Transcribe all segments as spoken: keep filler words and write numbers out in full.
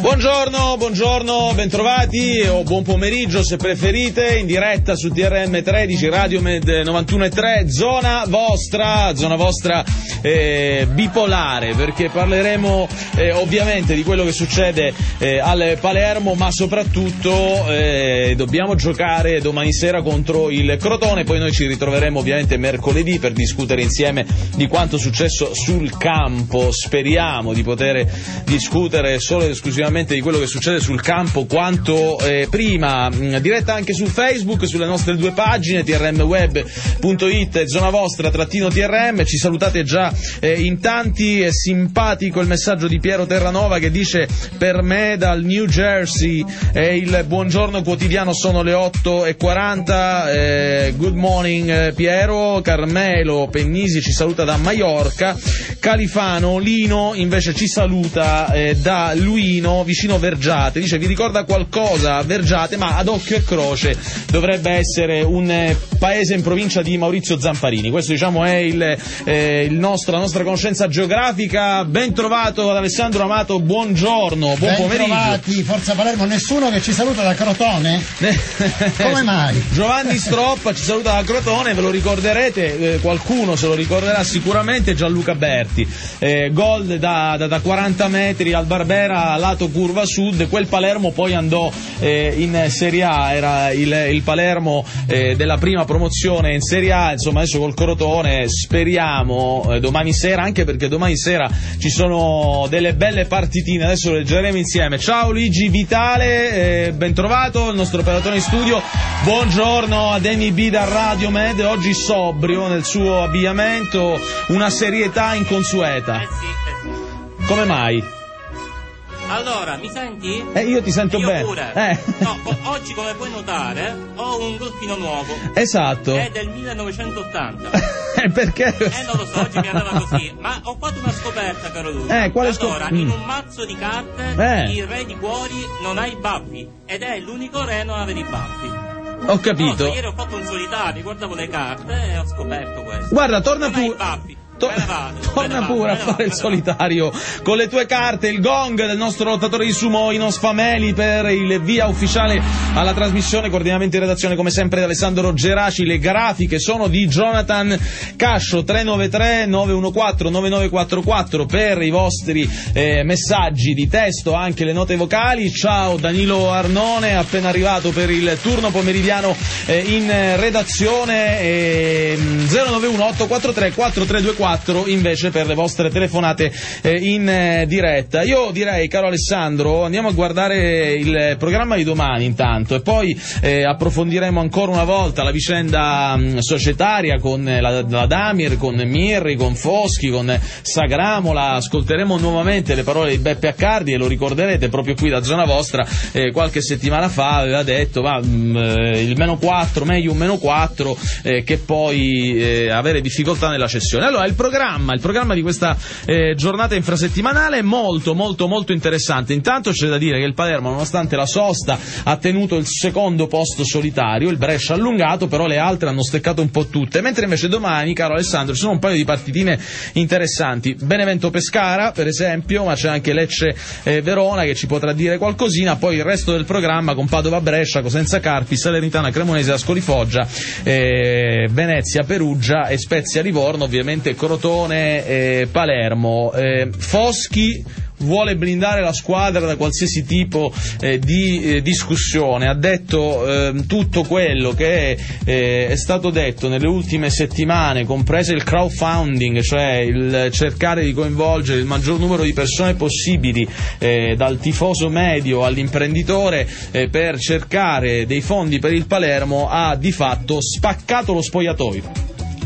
Buongiorno, buongiorno, bentrovati o buon pomeriggio se preferite, in diretta su T R M tredici, Radio Med novantuno e tre, zona vostra, zona vostra eh, bipolare, perché parleremo eh, ovviamente di quello che succede eh, al Palermo, ma soprattutto eh, dobbiamo giocare domani sera contro il Crotone, poi noi ci ritroveremo ovviamente mercoledì per discutere insieme di quanto successo sul campo. Speriamo di poter discutere solo ed esclusivamente di quello che succede sul campo quanto eh, prima. Diretta anche su Facebook, sulle nostre due pagine t r m web punto i t, zona vostra trattino T R M. Ci salutate già eh, in tanti. È simpatico il messaggio di Piero Terranova che dice: per me dal New Jersey eh, il buongiorno quotidiano sono le otto e quaranta. eh, good morning eh, Piero. Carmelo Pennisi ci saluta da Maiorca. Califano Lino invece ci saluta eh, da Luino, vicino Vergiate. Dice: vi ricorda qualcosa Vergiate, ma ad occhio e croce dovrebbe essere un eh, paese in provincia di Maurizio Zamparini. Questo, diciamo, è il, eh, il nostro, la nostra conoscenza geografica. Ben trovato ad Alessandro Amato, buongiorno, buon ben pomeriggio. Ben trovati, Forza Palermo. Nessuno che ci saluta da Crotone? Come mai? Giovanni Stroppa ci saluta da Crotone, ve lo ricorderete, eh, qualcuno se lo ricorderà sicuramente. Gianluca Berti, eh, gol da, da, da quaranta metri al Barbera, lato curva sud. Quel Palermo poi andò eh, in Serie A, era il, il Palermo eh, della prima promozione in Serie A. Insomma, adesso col Crotone speriamo eh, domani sera, anche perché domani sera ci sono delle belle partitine, adesso le leggeremo insieme. Ciao Luigi Vitale, eh, ben trovato, il nostro operatore in studio. Buongiorno ad Emi B da Radio Med, oggi sobrio nel suo abbigliamento, una serietà inconsueta. Eh sì, eh sì. Come mai? Allora, mi senti? Eh, io ti sento io bene. Pure. Eh. No, o- oggi, come puoi notare, ho un golfino nuovo. Esatto. È del millenovecentottanta. Perché? Eh, non lo so, oggi mi andava così. Ma ho fatto una scoperta, caro Luca. Eh, quale allora, scop- in mm. un mazzo di carte, Eh. il re di cuori non ha i baffi. Ed è l'unico re a non avere i baffi. Ho capito. No, ieri ho fatto un solitario, guardavo le carte e ho scoperto questo. Guarda, torna non ha i tu. baffi. To- Me ne vado, torna me ne pure vado, a me ne fare vado, il me ne solitario con le tue carte, il gong del nostro lottatore di sumo Inos Fameli per il via ufficiale alla trasmissione, coordinamento in redazione come sempre da Alessandro Geraci. Le grafiche sono di Jonathan Cascio. Tre nove tre nove uno quattro nove nove quattro quattro per i vostri eh, messaggi di testo, anche le note vocali. Ciao Danilo Arnone, appena arrivato per il turno pomeridiano eh, in redazione. eh, zero nove uno otto quattro tre quattro tre due quattro invece per le vostre telefonate eh, in eh, diretta. Io direi, caro Alessandro, andiamo a guardare il programma di domani intanto e poi eh, approfondiremo ancora una volta la vicenda mh, societaria con eh, la, la Damir, con Mirri, con Foschi, con Sagramola. Ascolteremo nuovamente le parole di Beppe Accardi e lo ricorderete proprio qui da zona vostra. Eh, qualche settimana fa aveva detto va, mh, eh, il meno quattro, meglio un meno quattro eh, che poi eh, avere difficoltà nella cessione. Allora, il programma, il programma di questa eh, giornata infrasettimanale è molto molto molto interessante. Intanto c'è da dire che il Palermo, nonostante la sosta, ha tenuto il secondo posto solitario, il Brescia allungato, però le altre hanno steccato un po' tutte, mentre invece domani, caro Alessandro, ci sono un paio di partitine interessanti. Benevento Pescara, per esempio, ma c'è anche Lecce eh, Verona che ci potrà dire qualcosina, poi il resto del programma con Padova Brescia, Cosenza Carpi, Salernitana Cremonese, Ascoli Foggia, eh, Venezia Perugia e Spezia Livorno, ovviamente Crotone e Palermo. Eh, Foschi vuole blindare la squadra da qualsiasi tipo eh, di eh, discussione. Ha detto eh, tutto quello che eh, è stato detto nelle ultime settimane, compreso il crowdfunding, cioè il cercare di coinvolgere il maggior numero di persone possibili, eh, dal tifoso medio all'imprenditore, eh, per cercare dei fondi per il Palermo. Ha di fatto spaccato lo spogliatoio.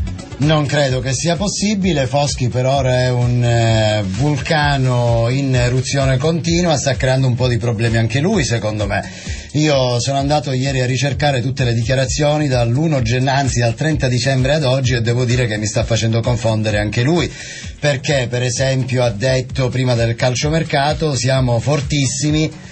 Non credo che sia possibile. Foschi per ora è un eh, vulcano in eruzione continua, sta creando un po' di problemi anche lui, secondo me. Io sono andato ieri a ricercare tutte le dichiarazioni dall'primo gennaio, anzi dal trenta dicembre ad oggi, e devo dire che mi sta facendo confondere anche lui, perché per esempio ha detto prima del calciomercato siamo fortissimi,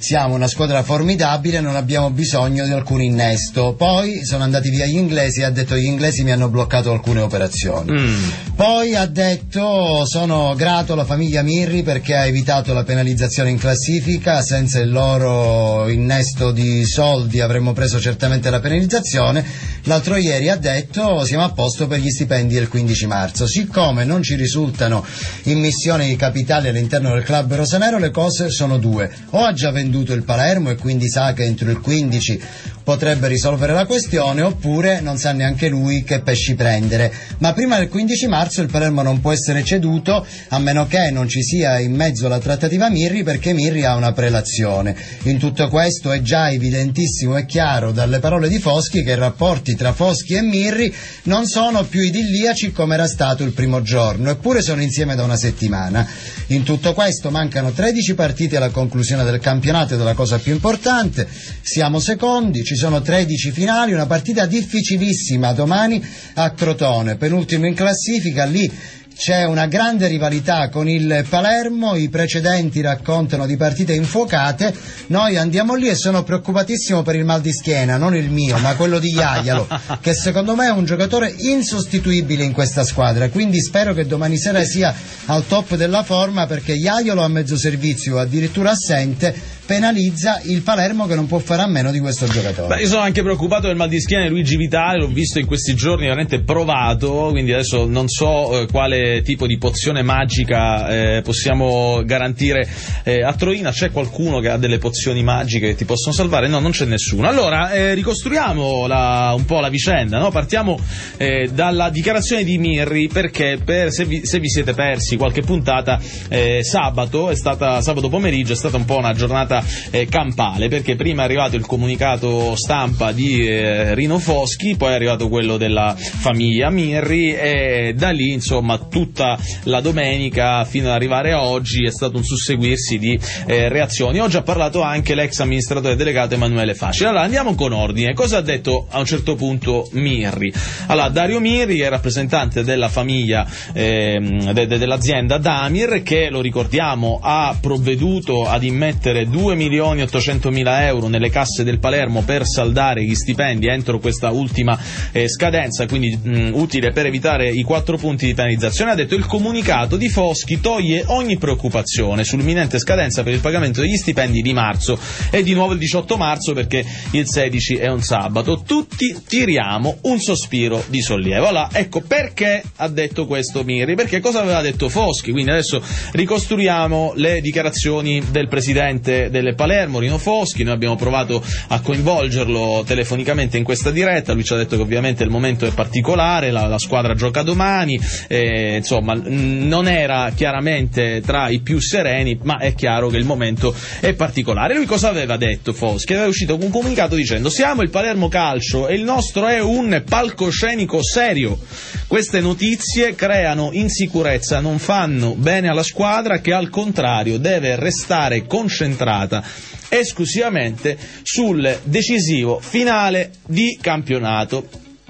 siamo una squadra formidabile, non abbiamo bisogno di alcun innesto. Poi sono andati via gli inglesi e ha detto gli inglesi mi hanno bloccato alcune operazioni. Mm. Poi ha detto sono grato alla famiglia Mirri perché ha evitato la penalizzazione in classifica, senza il loro innesto di soldi avremmo preso certamente la penalizzazione. L'altro ieri ha detto siamo a posto per gli stipendi del quindici marzo. Siccome non ci risultano immissioni di capitali all'interno del club rosanero, le cose sono due: o ha già venduto il Palermo e quindi sa che entro il quindici potrebbe risolvere la questione, oppure non sa neanche lui che pesci prendere. Ma prima del quindici marzo il Palermo non può essere ceduto, a meno che non ci sia in mezzo la trattativa Mirri, perché Mirri ha una prelazione. In tutto questo è già evidentissimo e chiaro dalle parole di Foschi che i rapporti tra Foschi e Mirri non sono più idilliaci come era stato il primo giorno, eppure sono insieme da una settimana. In tutto questo mancano tredici partite alla conclusione del campionato, ed è la cosa più importante. Siamo secondi, ci sono tredici finali, una partita difficilissima domani a Crotone, penultimo in classifica. Lì c'è una grande rivalità con il Palermo, i precedenti raccontano di partite infuocate. Noi andiamo lì e sono preoccupatissimo per il mal di schiena, non il mio ma quello di Jajalo, che secondo me è un giocatore insostituibile in questa squadra, quindi spero che domani sera sia al top della forma, perché Jajalo a mezzo servizio, addirittura assente, penalizza il Palermo che non può fare a meno di questo giocatore. Beh, io sono anche preoccupato del mal di schiena di Luigi Vitale, l'ho visto in questi giorni veramente provato, quindi adesso non so eh, quale tipo di pozione magica eh, possiamo garantire eh, a Troina. C'è qualcuno che ha delle pozioni magiche che ti possono salvare? No, non c'è nessuno. Allora eh, ricostruiamo la, un po' la vicenda, no? Partiamo eh, dalla dichiarazione di Mirri, perché per, se, vi, se vi siete persi qualche puntata, eh, sabato è stata sabato pomeriggio è stata un po' una giornata Eh, campale, perché prima è arrivato il comunicato stampa di eh, Rino Foschi, poi è arrivato quello della famiglia Mirri, e da lì insomma tutta la domenica fino ad arrivare a oggi è stato un susseguirsi di eh, reazioni. Oggi ha parlato anche l'ex amministratore delegato Emanuele Fascile. Allora andiamo con ordine. Cosa ha detto a un certo punto Mirri? Allora, Dario Mirri è rappresentante della famiglia eh, de- de- dell'azienda Damir, che, lo ricordiamo, ha provveduto ad immettere due milioni ottocentomila euro nelle casse del Palermo per saldare gli stipendi entro questa ultima eh, scadenza, quindi mh, utile per evitare i quattro punti di penalizzazione. Ha detto il comunicato di Foschi toglie ogni preoccupazione sull'imminente scadenza per il pagamento degli stipendi di marzo, e di nuovo il diciotto marzo perché il sedici è un sabato. Tutti tiriamo un sospiro di sollievo. Allora, ecco perché ha detto questo Mirri, perché cosa aveva detto Foschi. Quindi adesso ricostruiamo le dichiarazioni del presidente delle Palermo, Rino Foschi. Noi abbiamo provato a coinvolgerlo telefonicamente in questa diretta. Lui ci ha detto che ovviamente il momento è particolare, la, la squadra gioca domani, eh, insomma non era chiaramente tra i più sereni, ma è chiaro che il momento è particolare. Lui cosa aveva detto Foschi? Aveva uscito con un comunicato dicendo: siamo il Palermo Calcio e il nostro è un palcoscenico serio. Queste notizie creano insicurezza, non fanno bene alla squadra, che al contrario deve restare concentrata esclusivamente sul decisivo finale di campionato.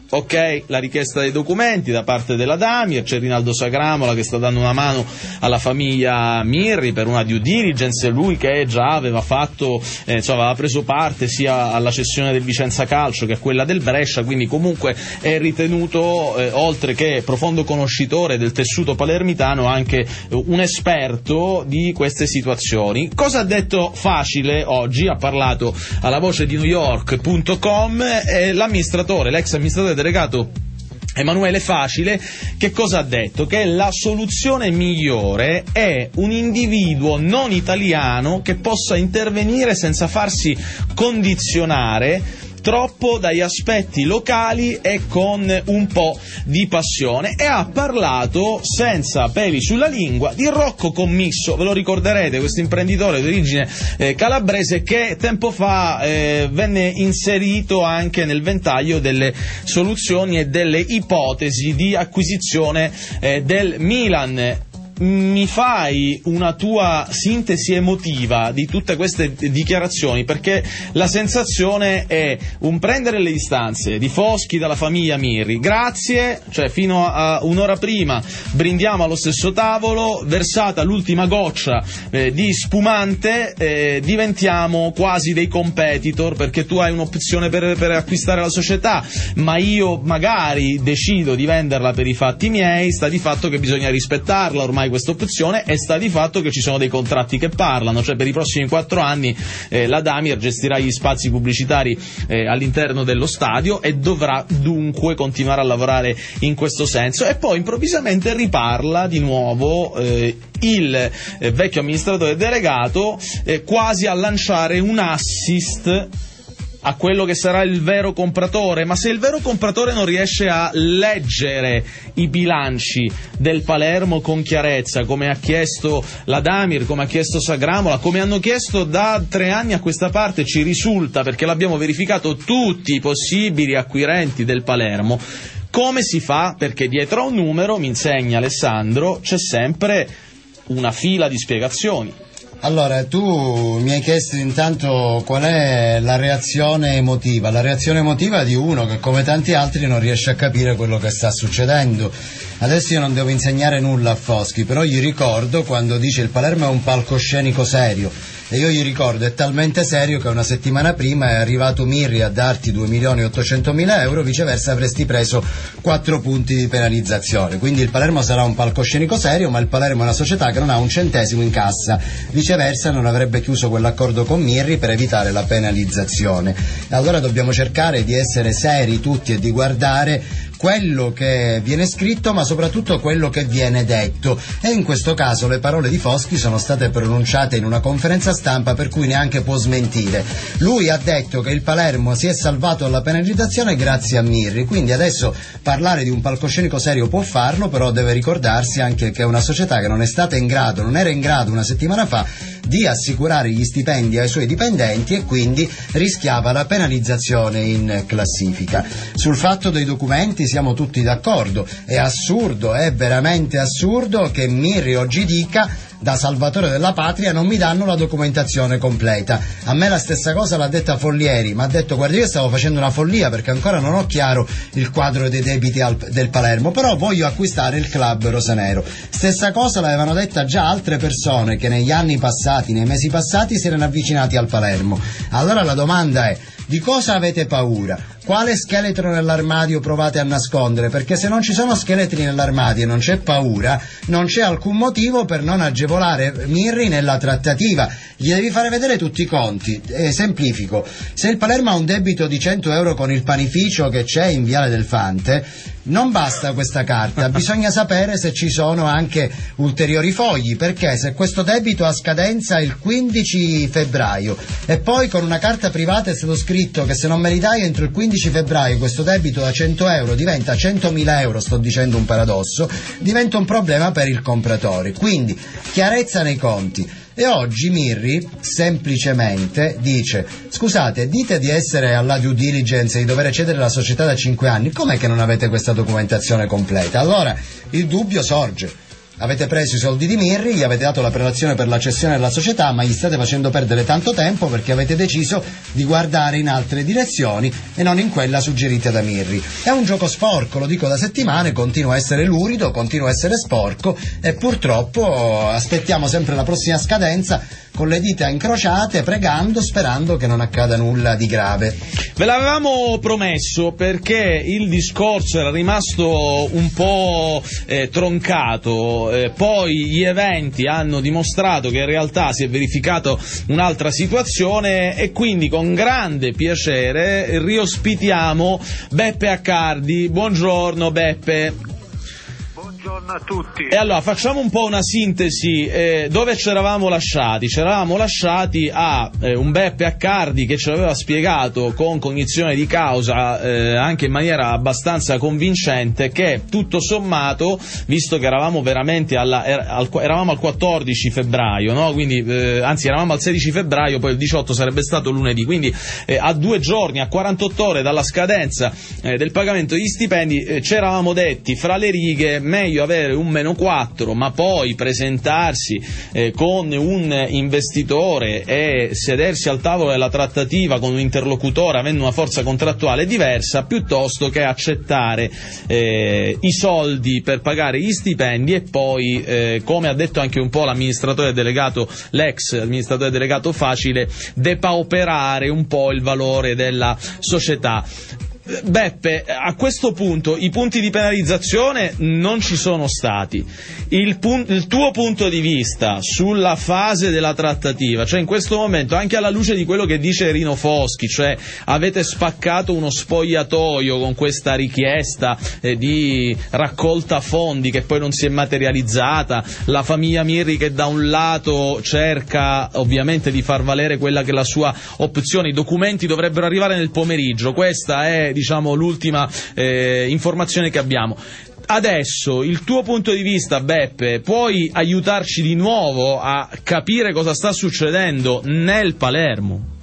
Ok, la richiesta dei documenti da parte della Damir, c'è Rinaldo Sagramola che sta dando una mano alla famiglia Mirri per una due diligence, lui che già aveva fatto, eh, insomma, aveva preso parte sia alla cessione del Vicenza Calcio che a quella del Brescia, quindi comunque è ritenuto, eh, oltre che profondo conoscitore del tessuto palermitano, anche eh, un esperto di queste situazioni. Cosa ha detto Fascile oggi? Ha parlato alla voce di New York punto com eh, l'amministratore, l'ex amministratore delegato Emanuele Fascile. Che cosa ha detto? Che la soluzione migliore è un individuo non italiano che possa intervenire senza farsi condizionare troppo dagli aspetti locali e con un po' di passione, e ha parlato senza peli sulla lingua di Rocco Commisso. Ve lo ricorderete, questo imprenditore di origine eh, calabrese che tempo fa eh, venne inserito anche nel ventaglio delle soluzioni e delle ipotesi di acquisizione eh, del Milan. mi fai una tua sintesi emotiva di tutte queste dichiarazioni, perché la sensazione è un prendere le distanze di Foschi dalla famiglia Mirri, grazie, cioè fino a un'ora prima brindiamo allo stesso tavolo, versata l'ultima goccia eh, di spumante, eh, diventiamo quasi dei competitor, perché tu hai un'opzione per, per acquistare la società, ma io magari decido di venderla per i fatti miei. Sta di fatto che bisogna rispettarla ormai questa opzione, e sta di fatto che ci sono dei contratti che parlano, cioè per i prossimi quattro anni eh, la Damir gestirà gli spazi pubblicitari eh, all'interno dello stadio e dovrà dunque continuare a lavorare in questo senso. E poi improvvisamente riparla di nuovo eh, il eh, vecchio amministratore delegato eh, quasi a lanciare un assist a quello che sarà il vero compratore. Ma se il vero compratore non riesce a leggere i bilanci del Palermo con chiarezza, come ha chiesto la Damir, come ha chiesto Sagramola, come hanno chiesto da tre anni a questa parte, ci risulta, perché l'abbiamo verificato tutti i possibili acquirenti del Palermo, come si fa? Perché dietro a un numero, mi insegna Alessandro, c'è sempre una fila di spiegazioni. Allora, tu mi hai chiesto intanto qual è la reazione emotiva. La reazione emotiva di uno che, come tanti altri, non riesce a capire quello che sta succedendo. Adesso io non devo insegnare nulla a Foschi, però gli ricordo quando dice il Palermo è un palcoscenico serio. E io gli ricordo, è talmente serio che una settimana prima è arrivato Mirri a darti due milioni e ottocentomila euro, viceversa avresti preso quattro punti di penalizzazione. Quindi il Palermo sarà un palcoscenico serio, ma il Palermo è una società che non ha un centesimo in cassa. Viceversa non avrebbe chiuso quell'accordo con Mirri per evitare la penalizzazione. Allora dobbiamo cercare di essere seri tutti e di guardare quello che viene scritto, ma soprattutto quello che viene detto. E in questo caso le parole di Foschi sono state pronunciate in una conferenza stampa per cui neanche può smentire. Lui ha detto che il Palermo si è salvato dalla penalizzazione grazie a Mirri, quindi adesso parlare di un palcoscenico serio può farlo, però deve ricordarsi anche che è una società che non è stata in grado, non era in grado una settimana fa di assicurare gli stipendi ai suoi dipendenti e quindi rischiava la penalizzazione in classifica. Sul fatto dei documenti siamo tutti d'accordo, è assurdo, è veramente assurdo che Mirri oggi dica da salvatore della patria non mi danno la documentazione completa. A me la stessa cosa l'ha detta Follieri, ma ha detto guarda io stavo facendo una follia perché ancora non ho chiaro il quadro dei debiti al, del Palermo, però voglio acquistare il club rosanero. Stessa cosa l'avevano detta già altre persone che negli anni passati, nei mesi passati si erano avvicinati al Palermo. Allora la domanda è: di cosa avete paura? Quale scheletro nell'armadio provate a nascondere? Perché se non ci sono scheletri nell'armadio e non c'è paura, non c'è alcun motivo per non agevolare Mirri nella trattativa. Gli devi fare vedere tutti i conti. Eh, semplifico. Se il Palermo ha un debito di cento euro con il panificio che c'è in Viale del Fante, non basta questa carta, bisogna sapere se ci sono anche ulteriori fogli, perché se questo debito ha scadenza il quindici febbraio e poi con una carta privata è stato scritto che se non me li dai entro il quindici febbraio questo debito da cento euro diventa centomila euro, sto dicendo un paradosso, diventa un problema per il compratore. Quindi chiarezza nei conti. E oggi Mirri semplicemente dice: scusate, dite di essere alla due diligence e di dover cedere la società da cinque anni, com'è che non avete questa documentazione completa? Allora il dubbio sorge. Avete preso i soldi di Mirri, gli avete dato la prelazione per la cessione della società, ma gli state facendo perdere tanto tempo perché avete deciso di guardare in altre direzioni e non in quella suggerita da Mirri. È un gioco sporco, lo dico da settimane, continua a essere lurido, continua a essere sporco e purtroppo aspettiamo sempre la prossima scadenza con le dita incrociate, pregando, sperando che non accada nulla di grave. Ve l'avevamo promesso perché il discorso era rimasto un po' eh, troncato, eh, poi gli eventi hanno dimostrato che in realtà si è verificata un'altra situazione e quindi con grande piacere riospitiamo Beppe Accardi. Buongiorno Beppe. Buongiorno a tutti. E allora facciamo un po' una sintesi, eh, dove ci eravamo lasciati? Ci eravamo lasciati a eh, un Beppe Accardi che ci aveva spiegato con cognizione di causa, eh, anche in maniera abbastanza convincente, che tutto sommato, visto che eravamo veramente alla, er, al, eravamo al quattordici febbraio, no? Quindi, eh, anzi eravamo al sedici febbraio, poi il diciotto sarebbe stato lunedì, quindi eh, a due giorni, a quarantotto ore dalla scadenza eh, del pagamento degli stipendi, eh, ci eravamo detti fra le righe meglio meglio avere un meno quattro, ma poi presentarsi eh, con un investitore e sedersi al tavolo della trattativa con un interlocutore avendo una forza contrattuale diversa, piuttosto che accettare eh, i soldi per pagare gli stipendi e poi, eh, come ha detto anche un po' l'amministratore delegato, l'ex amministratore delegato Facile, depauperare un po' il valore della società. Beppe, a questo punto i punti di penalizzazione non ci sono stati. Il, pun- il tuo punto di vista sulla fase della trattativa, cioè in questo momento, anche alla luce di quello che dice Rino Foschi, cioè avete spaccato uno spogliatoio con questa richiesta eh, di raccolta fondi che poi non si è materializzata, la famiglia Mirri che da un lato cerca ovviamente di far valere quella che è la sua opzione, i documenti dovrebbero arrivare nel pomeriggio, questa è diciamo l'ultima eh, informazione che abbiamo. Adesso il tuo punto di vista, Beppe, puoi aiutarci di nuovo a capire cosa sta succedendo nel Palermo?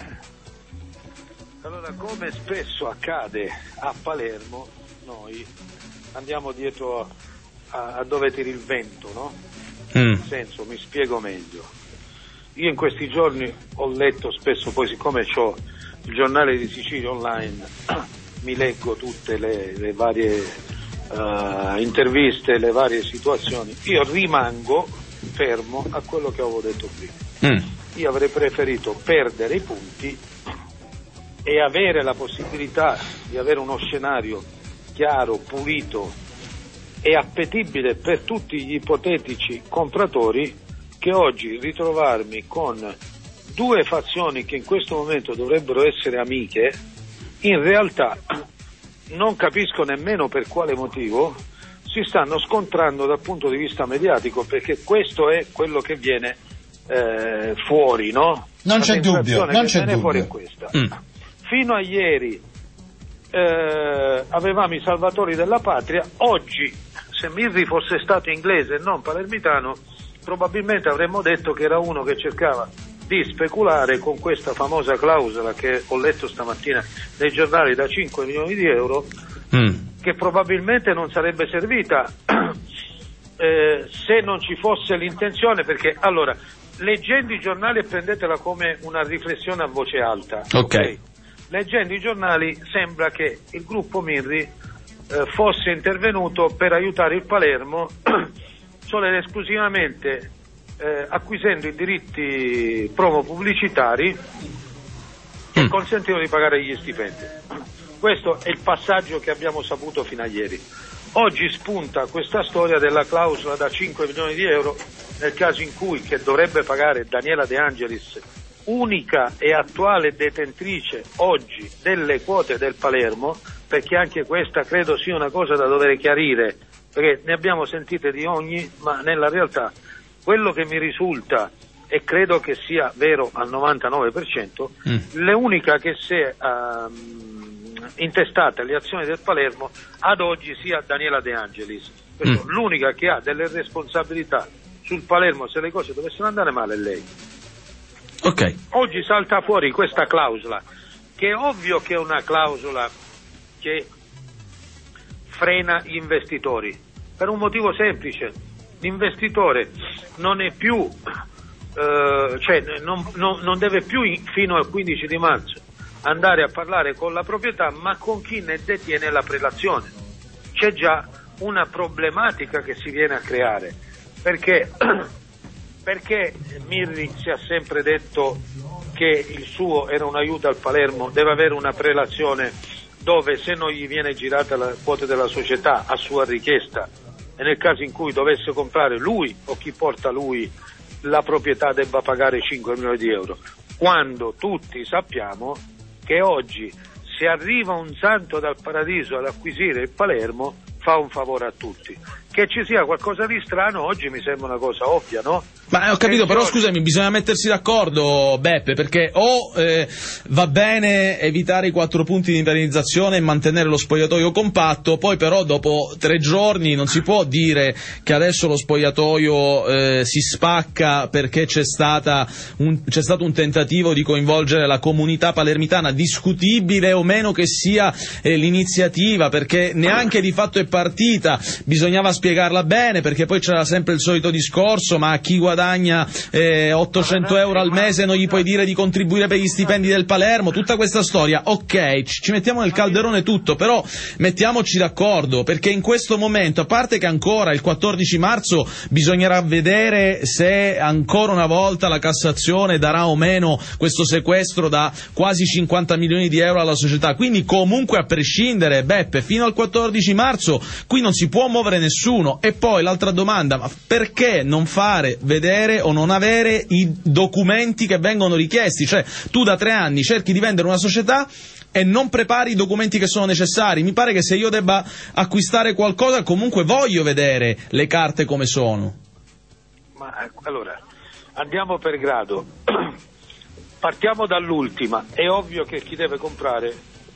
Allora, come spesso accade a Palermo, noi andiamo dietro a, a dove tiri il vento, no? Mm. Nel senso, mi spiego meglio. Io in questi giorni ho letto spesso, poi siccome ho il giornale di Sicilia online, mi leggo tutte le, le varie uh, interviste, le varie situazioni, io rimango fermo a quello che avevo detto prima. Mm. Io avrei preferito perdere i punti e avere la possibilità di avere uno scenario chiaro, pulito e appetibile per tutti gli ipotetici compratori, che oggi ritrovarmi con due fazioni che in questo momento dovrebbero essere amiche, in realtà non capisco nemmeno per quale motivo si stanno scontrando dal punto di vista mediatico, perché questo è quello che viene eh, fuori, no? Non c'è dubbio, non c'è dubbio. Fuori è questa. Mm. Fino a ieri eh, avevamo i salvatori della patria, oggi se Mirri fosse stato inglese e non palermitano probabilmente avremmo detto che era uno che cercava di speculare con questa famosa clausola che ho letto stamattina nei giornali da cinque milioni di euro, mm. che probabilmente non sarebbe servita eh, se non ci fosse l'intenzione, perché allora, leggendo i giornali, e prendetela come una riflessione a voce alta, ok, okay? Leggendo i giornali sembra che il gruppo Mirri eh, fosse intervenuto per aiutare il Palermo solo ed esclusivamente Eh, acquisendo i diritti promo pubblicitari che mm. consentivano di pagare gli stipendi. Questo è il passaggio che abbiamo saputo fino a ieri. Oggi spunta questa storia della clausola da cinque milioni di euro nel caso in cui, che dovrebbe pagare Daniela De Angelis, unica e attuale detentrice oggi delle quote del Palermo, perché anche questa credo sia una cosa da dover chiarire, perché ne abbiamo sentite di ogni, ma nella realtà quello che mi risulta, e credo che sia vero al novantanove per cento, mm. l'unica che si è um, intestata alle azioni del Palermo ad oggi sia Daniela De Angelis. Mm. L'unica che ha delle responsabilità sul Palermo se le cose dovessero andare male è lei. Okay. Oggi salta fuori questa clausola, che è ovvio che è una clausola che frena gli investitori, per un motivo semplice. L'investitore non è più, eh, cioè non, non, non deve più fino al quindici di marzo andare a parlare con la proprietà, ma con chi ne detiene la prelazione. C'è già una problematica che si viene a creare, perché, perché Mirri si è sempre detto che il suo era un aiuto al Palermo, deve avere una prelazione dove, se non gli viene girata la quota della società a sua richiesta, e nel caso in cui dovesse comprare lui o chi porta lui la proprietà, debba pagare cinque milioni di euro, quando tutti sappiamo che oggi, se arriva un santo dal paradiso ad acquisire il Palermo, fa un favore a tutti. Che ci sia qualcosa di strano oggi mi sembra una cosa ovvia, no? Ma ho capito, però scusami, bisogna mettersi d'accordo, Beppe, perché o eh, va bene evitare i quattro punti di penalizzazione e mantenere lo spogliatoio compatto, poi però dopo tre giorni non si può dire che adesso lo spogliatoio eh, si spacca perché c'è stata un, c'è stato un tentativo di coinvolgere la comunità palermitana, discutibile o meno che sia eh, l'iniziativa, perché neanche di fatto è partita, bisognava spiegarla bene, perché poi c'era sempre il solito discorso, ma chi guadagna guadagna eh, ottocento euro al mese non gli puoi dire di contribuire per gli stipendi del Palermo, tutta questa storia, ok, ci mettiamo nel calderone tutto, però mettiamoci d'accordo, perché in questo momento, a parte che ancora il quattordici marzo bisognerà vedere se ancora una volta la Cassazione darà o meno questo sequestro da quasi cinquanta milioni di euro alla società, quindi comunque a prescindere, Beppe, fino al quattordici marzo qui non si può muovere nessuno. E poi l'altra domanda, ma perché non fare vedere o non avere i documenti che vengono richiesti? Cioè, tu da tre anni cerchi di vendere una società e non prepari i documenti che sono necessari. Mi pare che se io debba acquistare qualcosa comunque voglio vedere le carte come sono. Ma allora, andiamo per grado. Partiamo dall'ultima. È ovvio che chi deve comprare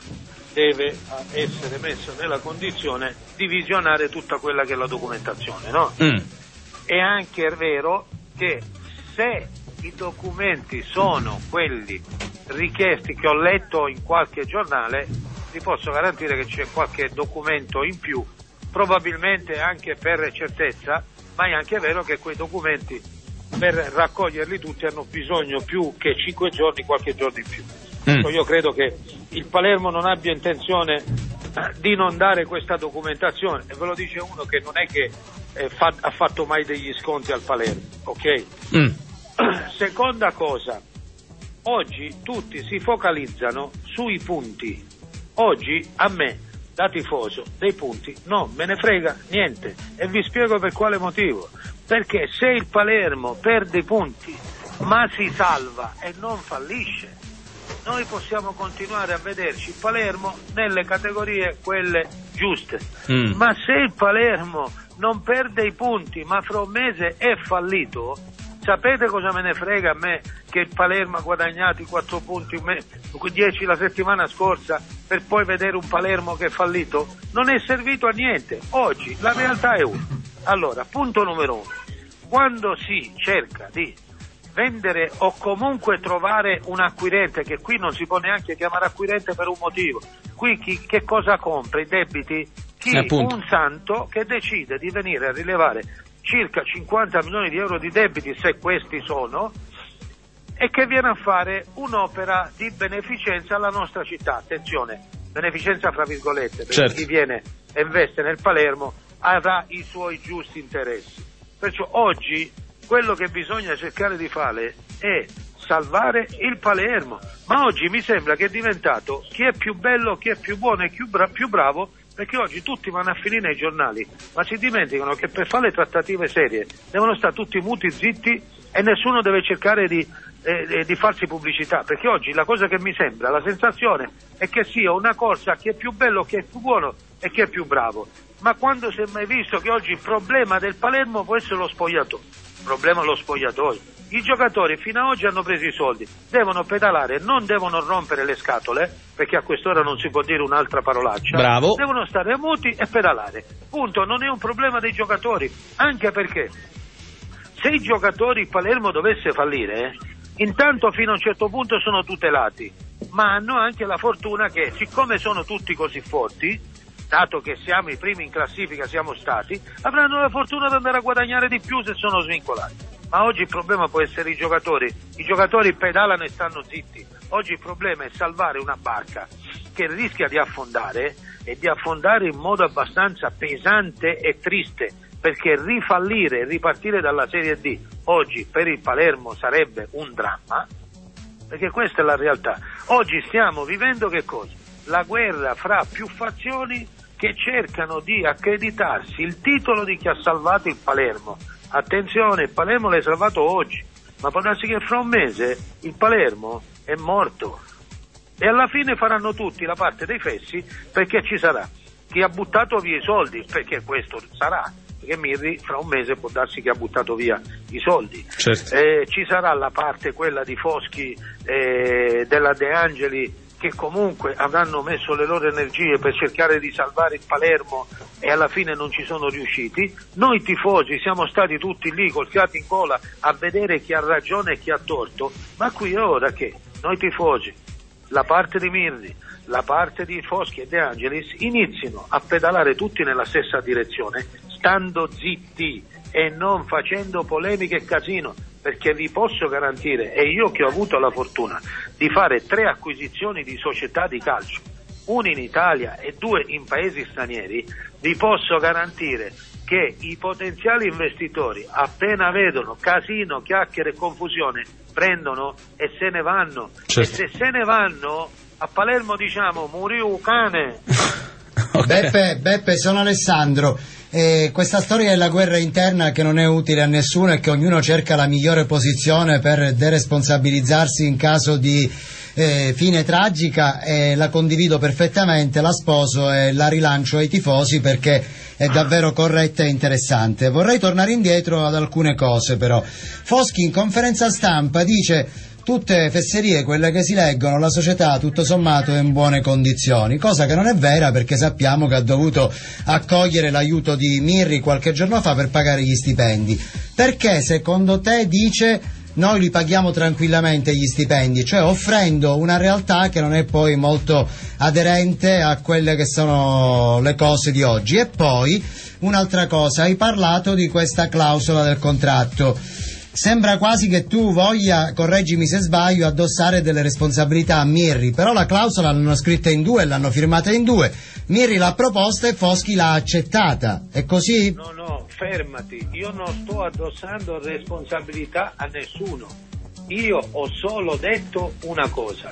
deve essere messo nella condizione di visionare tutta quella che è la documentazione, no? Mm. È anche vero che se i documenti sono quelli richiesti che ho letto in qualche giornale, vi posso garantire che c'è qualche documento in più, probabilmente anche per certezza, ma è anche vero che quei documenti per raccoglierli tutti hanno bisogno più che cinque giorni, qualche giorno in più. Mm. Io credo che il Palermo non abbia intenzione di non dare questa documentazione, e ve lo dice uno che non è che eh, fa, ha fatto mai degli sconti al Palermo, ok? Mm. Seconda cosa, oggi tutti si focalizzano sui punti. Oggi a me, da tifoso, dei punti non me ne frega niente, e vi spiego per quale motivo. Perché se il Palermo perde i punti ma si salva e non fallisce, noi possiamo continuare a vederci il Palermo nelle categorie quelle giuste. Mm. Ma se il Palermo non perde i punti ma fra un mese è fallito, sapete cosa me ne frega a me che il Palermo ha guadagnato i quattro punti, dieci la settimana scorsa, per poi vedere un Palermo che è fallito? Non è servito a niente. Oggi la realtà è una. Allora, punto numero uno, quando si cerca di vendere o comunque trovare un acquirente, che qui non si può neanche chiamare acquirente per un motivo, qui chi, che cosa compra? I debiti? Chi? Un santo che decide di venire a rilevare circa cinquanta milioni di euro di debiti, se questi sono, e che viene a fare un'opera di beneficenza alla nostra città. Attenzione, beneficenza fra virgolette, perché certo, chi viene e investe nel Palermo avrà i suoi giusti interessi. Perciò oggi quello che bisogna cercare di fare è salvare il Palermo, ma oggi mi sembra che è diventato chi è più bello, chi è più buono e più, bra- più bravo, perché oggi tutti vanno a finire nei giornali, ma si dimenticano che per fare le trattative serie devono stare tutti muti, zitti, e nessuno deve cercare di, eh, di farsi pubblicità, perché oggi la cosa che mi sembra, la sensazione è che sia una corsa a chi è più bello, chi è più buono e chi è più bravo. Ma quando si è mai visto che oggi il problema del Palermo può essere lo spogliatoio? Il problema è lo spogliatoio. I giocatori fino ad oggi hanno preso i soldi, devono pedalare, non devono rompere le scatole, perché a quest'ora non si può dire un'altra parolaccia. Bravo. Devono stare muti e pedalare. Punto, non è un problema dei giocatori, anche perché se i giocatori il Palermo dovesse fallire, eh, intanto fino a un certo punto sono tutelati, ma hanno anche la fortuna che, siccome sono tutti così forti, dato che siamo i primi in classifica, siamo stati, avranno la fortuna di andare a guadagnare di più se sono svincolati. Ma oggi il problema può essere i giocatori, i giocatori pedalano e stanno zitti. Oggi il problema è salvare una barca che rischia di affondare, e di affondare in modo abbastanza pesante e triste, perché rifallire e ripartire dalla Serie D oggi per il Palermo sarebbe un dramma, perché questa è la realtà. Oggi stiamo vivendo che cosa? La guerra fra più fazioni che cercano di accreditarsi il titolo di chi ha salvato il Palermo. Attenzione, il Palermo l'hai salvato oggi, ma può darsi che fra un mese il Palermo è morto, e alla fine faranno tutti la parte dei fessi, perché ci sarà chi ha buttato via i soldi, perché questo sarà, perché Mirri fra un mese può darsi che ha buttato via i soldi. Certo. Eh, ci sarà la parte quella di Foschi, eh, della De Angeli, che comunque avranno messo le loro energie per cercare di salvare il Palermo e alla fine non ci sono riusciti. Noi tifosi siamo stati tutti lì col fiato in gola a vedere chi ha ragione e chi ha torto, ma qui è ora che noi tifosi, la parte di Mirri, la parte di Foschi e De Angelis, inizino a pedalare tutti nella stessa direzione, stando zitti e non facendo polemiche e casino, perché vi posso garantire, e io che ho avuto la fortuna di fare tre acquisizioni di società di calcio, una in Italia e due in paesi stranieri, vi posso garantire che i potenziali investitori, appena vedono casino, chiacchiere e confusione, prendono e se ne vanno. Certo. E se se ne vanno, a Palermo diciamo muriu cane. Okay. Beppe, Beppe, sono Alessandro. Eh, questa storia della guerra interna che non è utile a nessuno e che ognuno cerca la migliore posizione per deresponsabilizzarsi in caso di eh, fine tragica, eh, la condivido perfettamente, la sposo e la rilancio ai tifosi perché è davvero corretta e interessante. Vorrei tornare indietro ad alcune cose però. Foschi in conferenza stampa dice: tutte fesserie quelle che si leggono, la società tutto sommato è in buone condizioni, cosa che non è vera perché sappiamo che ha dovuto accogliere l'aiuto di Mirri qualche giorno fa per pagare gli stipendi. Perché secondo te, dice, noi li paghiamo tranquillamente gli stipendi, cioè offrendo una realtà che non è poi molto aderente a quelle che sono le cose di oggi? E poi un'altra cosa, hai parlato di questa clausola del contratto. Sembra quasi che tu voglia, correggimi se sbaglio, addossare delle responsabilità a Mirri, però la clausola l'hanno scritta in due, l'hanno firmata in due, Mirri l'ha proposta e Foschi l'ha accettata, è così? No, no, fermati, io non sto addossando responsabilità a nessuno, io ho solo detto una cosa,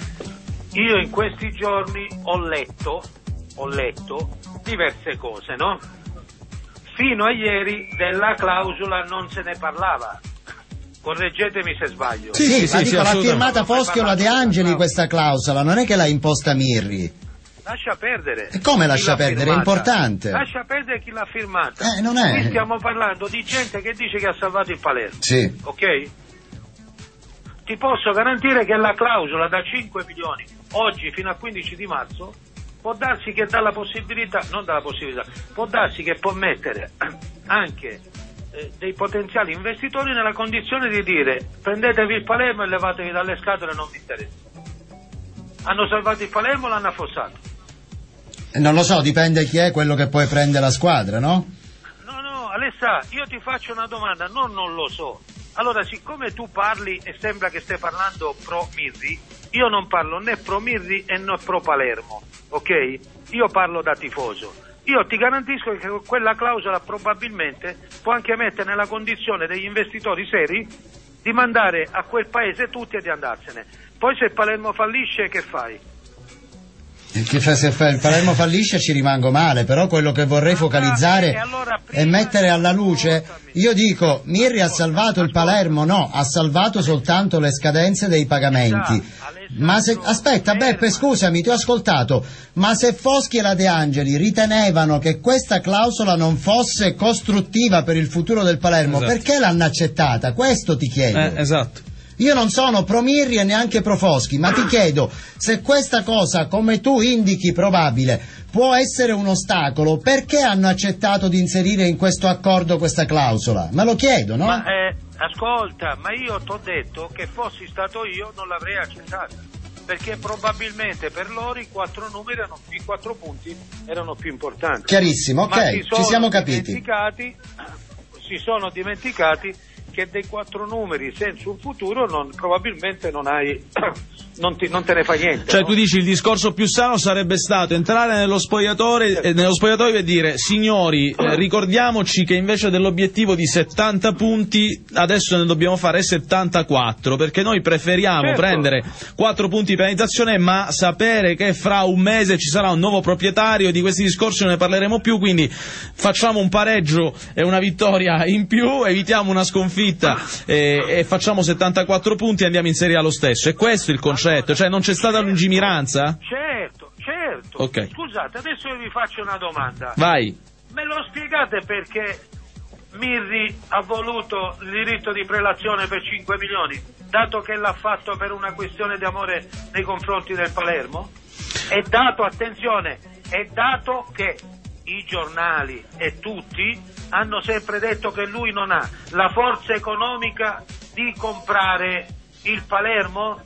io in questi giorni ho letto, ho letto diverse cose, no? Fino a ieri della clausola non se ne parlava. Correggetemi se sbaglio. Sì, sì, ma sì, dico, sì, l'ha firmata Foschi o la De Angeli questa clausola. clausola, non è che l'ha imposta Mirri. Lascia perdere. E come lascia Chi l'ha perdere? firmata. È importante. Lascia perdere chi l'ha firmata. Eh, non è. Qui stiamo parlando di gente che dice che ha salvato il Palermo. Sì. Ok? Ti posso garantire che la clausola da cinque milioni, oggi fino al quindici di marzo, può darsi che dà la possibilità, non dà la possibilità, può darsi che può mettere anche eh, dei potenziali investitori nella condizione di dire prendetevi il Palermo e levatevi dalle scatole, non vi interessa. Hanno salvato il Palermo o l'hanno affossato? Non lo so, dipende chi è quello che poi prende la squadra, no? No, no, Alessà, io ti faccio una domanda, no, non lo so. Allora, siccome tu parli e sembra che stai parlando pro Mirri, io non parlo né pro Mirri e né pro Palermo, ok? Io parlo da tifoso. Io ti garantisco che quella clausola probabilmente può anche mettere nella condizione degli investitori seri di mandare a quel paese tutti e di andarsene. Poi se il Palermo fallisce, che fai? Che fa, se fa, il Palermo fallisce ci rimango male, però quello che vorrei focalizzare e allora prima e mettere alla luce, io dico, Mirri ha salvato il Palermo, no, ha salvato soltanto le scadenze dei pagamenti. Ma se, aspetta Beppe, scusami, ti ho ascoltato, ma se Foschi e la De Angeli ritenevano che questa clausola non fosse costruttiva per il futuro del Palermo, esatto, perché l'hanno accettata? Questo ti chiedo. Eh, esatto. Io non sono pro Mirri e neanche pro Foschi, ma ti chiedo, se questa cosa, come tu indichi probabile, può essere un ostacolo, perché hanno accettato di inserire in questo accordo questa clausola? Me lo chiedo, no? Ma eh, ascolta, ma io ti ho detto che fossi stato io non l'avrei accettata, perché probabilmente per loro i quattro numeri erano, i quattro punti erano più importanti. Chiarissimo, ok, Ma si ci siamo capiti. Dimenticati, si sono dimenticati che dei quattro numeri senza un futuro non, probabilmente non hai non, ti, non te ne fa niente. Cioè no? tu dici il discorso più sano sarebbe stato entrare nello spogliatoio, eh, nello spogliatoio e dire signori eh, ricordiamoci che invece dell'obiettivo di settanta punti adesso ne dobbiamo fare settantaquattro, perché noi preferiamo certo. prendere quattro punti di penalizzazione ma sapere che fra un mese ci sarà un nuovo proprietario, di questi discorsi non ne parleremo più, quindi facciamo un pareggio e una vittoria in più, evitiamo una sconfitta e, e facciamo settantaquattro punti e andiamo in Serie A lo stesso. È questo il concetto, cioè non c'è stata certo, lungimiranza? Certo, certo. Ok. Scusate, adesso io vi faccio una domanda. Vai. me lo spiegate perché Mirri ha voluto il diritto di prelazione per cinque milioni, dato che l'ha fatto per una questione di amore nei confronti del Palermo? È dato, attenzione, è dato che i giornali e tutti hanno sempre detto che lui non ha la forza economica di comprare il Palermo.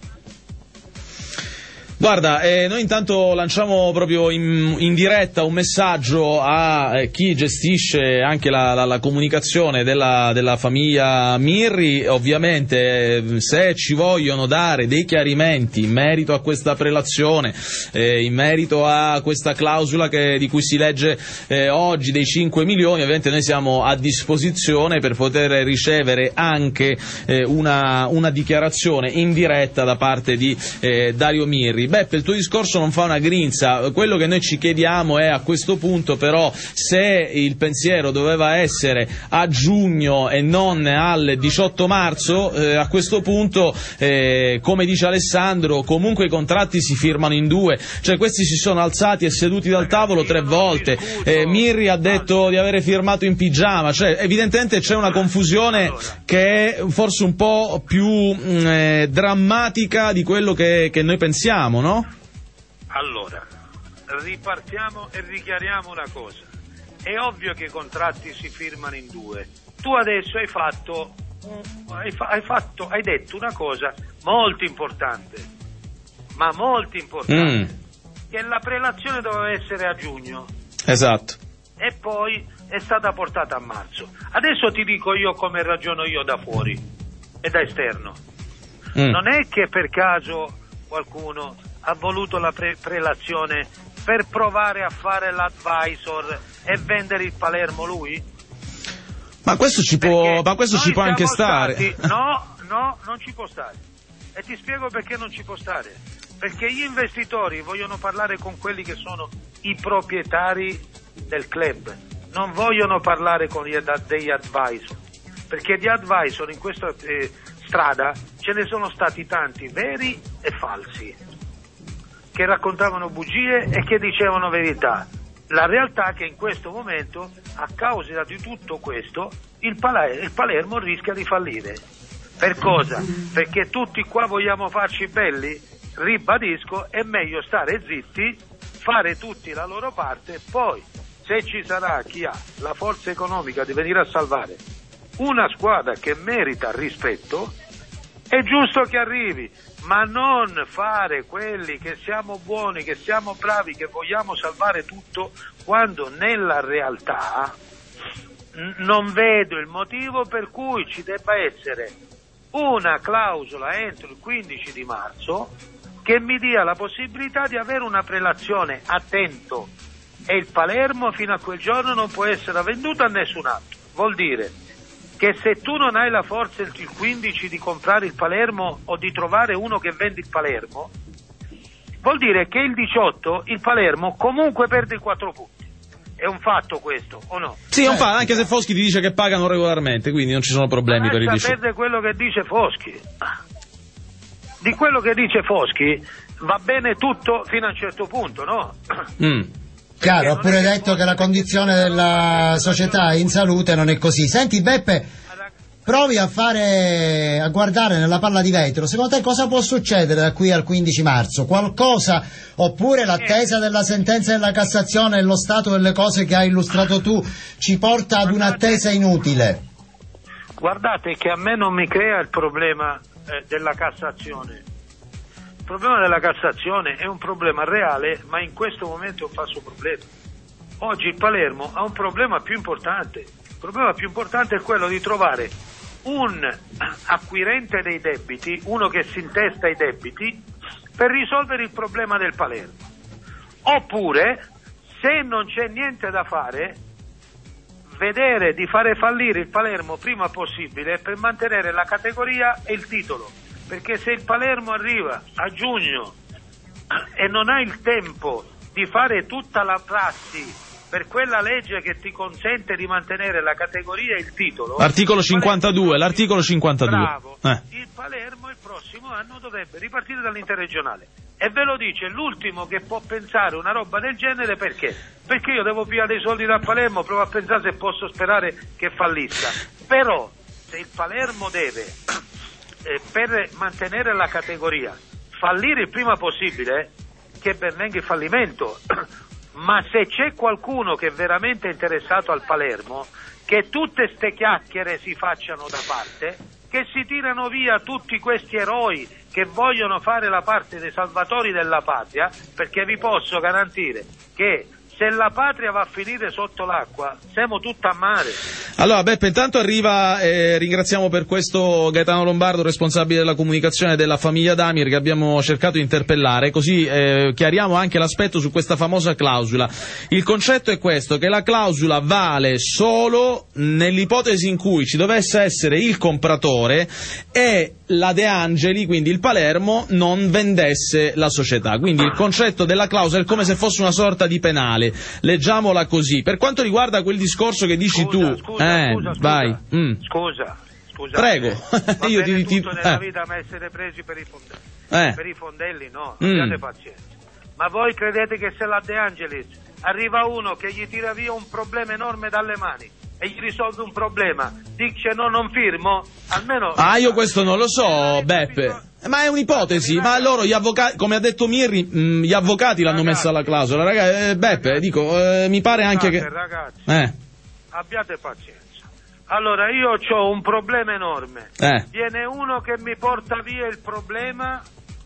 Guarda, eh, noi intanto lanciamo proprio in, in diretta un messaggio a eh, chi gestisce anche la, la, la comunicazione della, della famiglia Mirri. Ovviamente eh, se ci vogliono dare dei chiarimenti in merito a questa prelazione, eh, in merito a questa clausola che, di cui si legge eh, oggi dei cinque milioni, ovviamente noi siamo a disposizione per poter ricevere anche eh, una, una dichiarazione in diretta da parte di eh, Dario Mirri. Beppe, il tuo discorso non fa una grinza, quello che noi ci chiediamo è a questo punto però se il pensiero doveva essere a giugno e non al diciotto marzo, eh, a questo punto eh, come dice Alessandro comunque i contratti si firmano in due, cioè questi si sono alzati e seduti dal tavolo tre volte, eh, Mirri ha detto di avere firmato in pigiama, cioè evidentemente c'è una confusione che è forse un po' più mh, eh, drammatica di quello che, che noi pensiamo, no? Allora, ripartiamo e richiariamo una cosa. È ovvio che i contratti si firmano in due. Tu adesso hai fatto, hai, fa, hai, fatto, hai detto una cosa molto importante, ma molto importante, mm. che la prelazione doveva essere a giugno. Esatto. E poi è stata portata a marzo. Adesso ti dico io come ragiono io da fuori e da esterno. Mm. Non è che per caso qualcuno ha voluto la pre- prelazione per provare a fare l'advisor e vendere il Palermo lui? Ma questo ci può, ma questo ci può anche stare. Stati, no, no, non ci può stare. E ti spiego perché non ci può stare. Perché gli investitori vogliono parlare con quelli che sono i proprietari del club, non vogliono parlare con gli, degli advisor, perché di advisor in questa eh, strada ce ne sono stati tanti, veri e falsi, che raccontavano bugie e che dicevano verità. La realtà è che in questo momento, a causa di tutto questo, il, Pal- il Palermo rischia di fallire. Per cosa? Perché tutti qua vogliamo farci belli? Ribadisco, è meglio stare zitti, fare tutti la loro parte, poi se ci sarà chi ha la forza economica di venire a salvare una squadra che merita rispetto, è giusto che arrivi, ma non fare quelli che siamo buoni, che siamo bravi, che vogliamo salvare tutto, quando nella realtà n- non vedo il motivo per cui ci debba essere una clausola entro il quindici di marzo che mi dia la possibilità di avere una prelazione, attento, e il Palermo fino a quel giorno non può essere venduto a nessun altro. Vuol dire che se tu non hai la forza il quindici di comprare il Palermo o di trovare uno che vende il Palermo, vuol dire che il diciotto il Palermo comunque perde i quattro punti. È un fatto questo, o no? Sì, è un fatto, anche se Foschi ti dice che pagano regolarmente, quindi non ci sono problemi per il diciotto. Sapete quello che dice Foschi? Di quello che dice Foschi va bene tutto fino a un certo punto, no? Mm. Chiaro, ha pure detto che la condizione della società in salute non è così. Senti Beppe, provi a fare, a guardare nella palla di vetro, secondo te cosa può succedere da qui al quindici marzo? Qualcosa, oppure l'attesa della sentenza della Cassazione e lo stato delle cose che hai illustrato tu ci porta ad un'attesa inutile? Guardate che a me non mi crea il problema eh, della Cassazione. Il problema della Cassazione è un problema reale, ma in questo momento è un falso problema. Oggi il Palermo ha un problema più importante. Il problema più importante è quello di trovare un acquirente dei debiti, uno che si intesta i debiti, per risolvere il problema del Palermo. Oppure, se non c'è niente da fare, vedere di fare fallire il Palermo prima possibile per mantenere la categoria e il titolo. Perché se il Palermo arriva a giugno e non ha il tempo di fare tutta la prassi per quella legge che ti consente di mantenere la categoria e il titolo. Articolo cinquantadue, l'articolo cinquantadue. Bravo. Eh. Il Palermo il prossimo anno dovrebbe ripartire dall'interregionale. E ve lo dice l'ultimo che può pensare una roba del genere, perché? Perché io devo pigliare dei soldi da Palermo, provo a pensare se posso sperare che fallisca. Però se il Palermo deve, eh, per mantenere la categoria, fallire il prima possibile, che ben venga il fallimento. Ma se c'è qualcuno che è veramente interessato al Palermo, che tutte ste chiacchiere si facciano da parte, che si tirano via tutti questi eroi che vogliono fare la parte dei salvatori della patria, perché vi posso garantire che se la patria va a finire sotto l'acqua, siamo tutti a mare. Allora, Beppe, intanto arriva, eh, ringraziamo per questo Gaetano Lombardo, responsabile della comunicazione della famiglia Damir, che abbiamo cercato di interpellare, così eh, chiariamo anche l'aspetto su questa famosa clausola. Il concetto è questo, che la clausola vale solo nell'ipotesi in cui ci dovesse essere il compratore e la De Angeli, quindi il Palermo, non vendesse la società. Quindi il concetto della clausola è come se fosse una sorta di penale. Leggiamola così. Per quanto riguarda quel discorso che dici scusa, tu, scusa, eh, scusa, vai. Mm. Scusa, scusa. Prego. Va Io bene ti, tutto ti, nella eh. vita, ma essere presi per i fondelli. Eh. Per i fondelli no, Mm. abbiate pazienza. Ma voi credete che se la De Angelis arriva uno che gli tira via un problema enorme dalle mani e gli risolve un problema, dice no, non firmo, almeno... Ah, io questo non lo so, Beppe. Ma è un'ipotesi, ma loro gli avvocati, come ha detto Mirri, mh, gli avvocati l'hanno Ragazzi. messa alla clausola. Ragazzi, eh, Beppe, Ragazzi. dico, eh, mi pare anche Scusate, che... ragazzi, Eh, abbiate pazienza. Allora, io ho un problema enorme. eh. Viene uno che mi porta via il problema,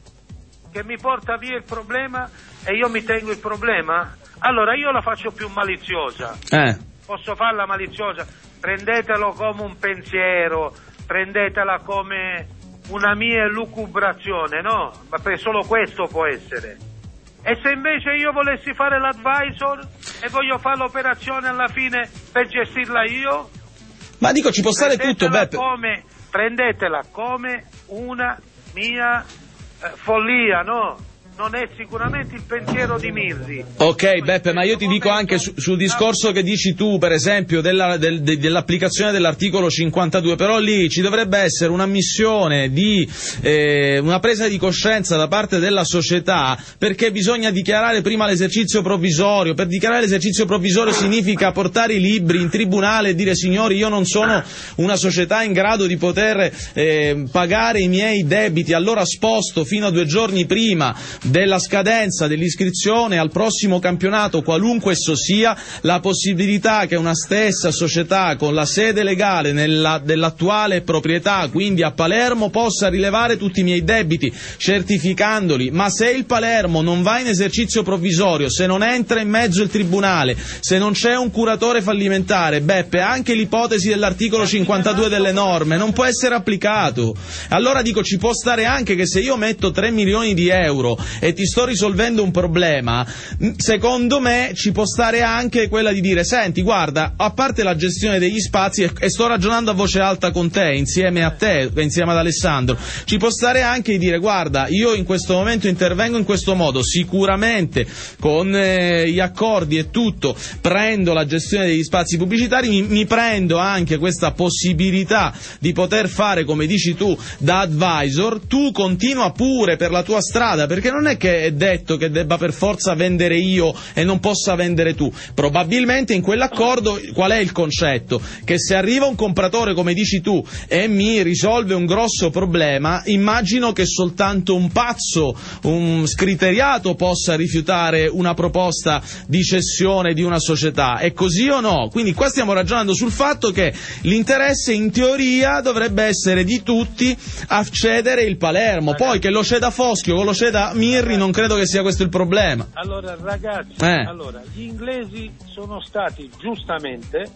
che mi porta via il problema e io mi tengo il problema? Allora, io la faccio più maliziosa. Eh. Posso farla maliziosa? Prendetelo come un pensiero, prendetela come una mia lucubrazione, no? Ma per solo questo può essere. E se invece io volessi fare l'advisor e voglio fare l'operazione alla fine per gestirla io? Ma dico, ci può stare tutto, Prendetela Beppe. come, prendetela come una mia eh, follia, no? Non è sicuramente il pensiero di Mirri. Ok, Beppe, ma io ti dico anche su, sul discorso che dici tu, per esempio, della, del, de, dell'applicazione dell'articolo cinquantadue, però lì ci dovrebbe essere un'ammissione di eh, una presa di coscienza da parte della società, perché bisogna dichiarare prima l'esercizio provvisorio. Per dichiarare l'esercizio provvisorio significa portare i libri in tribunale e dire: signori, io non sono una società in grado di poter eh, pagare i miei debiti, allora sposto fino a due giorni prima della scadenza dell'iscrizione al prossimo campionato, qualunque esso sia, la possibilità che una stessa società con la sede legale nella, dell'attuale proprietà, quindi a Palermo, possa rilevare tutti i miei debiti certificandoli. Ma se il Palermo non va in esercizio provvisorio, se non entra in mezzo il tribunale, se non c'è un curatore fallimentare, Beppe, anche l'ipotesi dell'articolo cinquantadue delle norme non può essere applicato. Allora dico, ci può stare anche che se io metto tre milioni di euro e ti sto risolvendo un problema, secondo me ci può stare anche quella di dire: senti, guarda, a parte la gestione degli spazi, e, e sto ragionando a voce alta con te, insieme a te, insieme ad Alessandro, ci può stare anche di dire: guarda, io in questo momento intervengo in questo modo, sicuramente con eh, gli accordi e tutto prendo la gestione degli spazi pubblicitari, mi, mi prendo anche questa possibilità di poter fare, come dici tu, da advisor, tu continua pure per la tua strada, perché non è che è detto che debba per forza vendere io e non possa vendere tu. Probabilmente in quell'accordo qual è il concetto? Che se arriva un compratore, come dici tu, e mi risolve un grosso problema, immagino che soltanto un pazzo, un scriteriato possa rifiutare una proposta di cessione di una società. È così o no? Quindi qua stiamo ragionando sul fatto che l'interesse in teoria dovrebbe essere di tutti a cedere il Palermo, poi che lo ceda Foschio o lo ceda Mirri, non credo che sia questo il problema. Allora ragazzi, Eh. allora, gli inglesi sono stati giustamente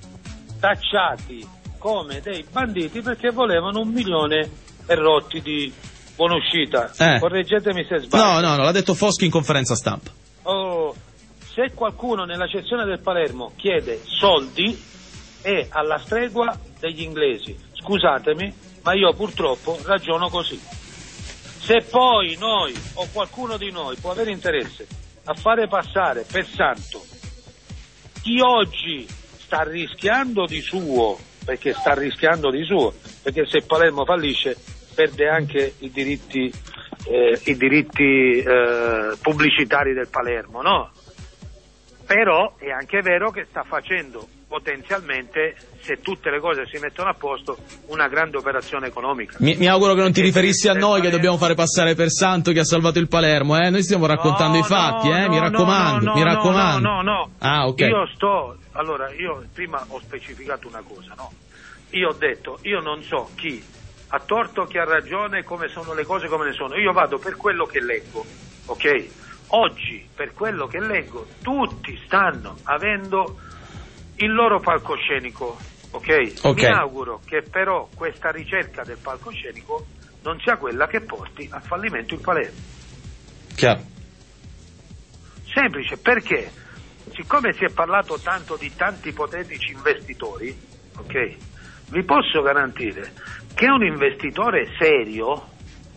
tacciati come dei banditi perché volevano un milione e rotti di buonuscita. Eh. Correggetemi se sbaglio. No, no, no, l'ha detto Foschi in conferenza stampa. Oh, se qualcuno nella sezione del Palermo chiede soldi è alla stregua degli inglesi. Scusatemi, ma io purtroppo ragiono così. Se poi noi o qualcuno di noi può avere interesse a fare passare per santo chi oggi sta rischiando di suo, perché sta rischiando di suo, perché se Palermo fallisce perde anche i diritti, eh, i diritti eh, pubblicitari del Palermo, no? Però è anche vero che sta facendo potenzialmente, se tutte le cose si mettono a posto, una grande operazione economica. Mi, mi auguro che non ti riferissi a noi che dobbiamo fare passare per santo che ha salvato il Palermo, eh? Noi stiamo raccontando no, i fatti, no, eh? Mi no, raccomando, no, mi no, raccomando. No, no, no. Ah, ok. Io sto, allora, io prima ho specificato una cosa, no? Io ho detto, io non so chi ha torto, chi ha ragione, come sono le cose, come ne sono. Io vado per quello che leggo, ok? Oggi, per quello che leggo, tutti stanno avendo il loro palcoscenico, ok? Okay. Mi auguro che però questa ricerca del palcoscenico non sia quella che porti al fallimento il Palermo. Chiaro. Semplice, perché siccome si è parlato tanto di tanti ipotetici investitori, ok? Vi posso garantire che un investitore serio,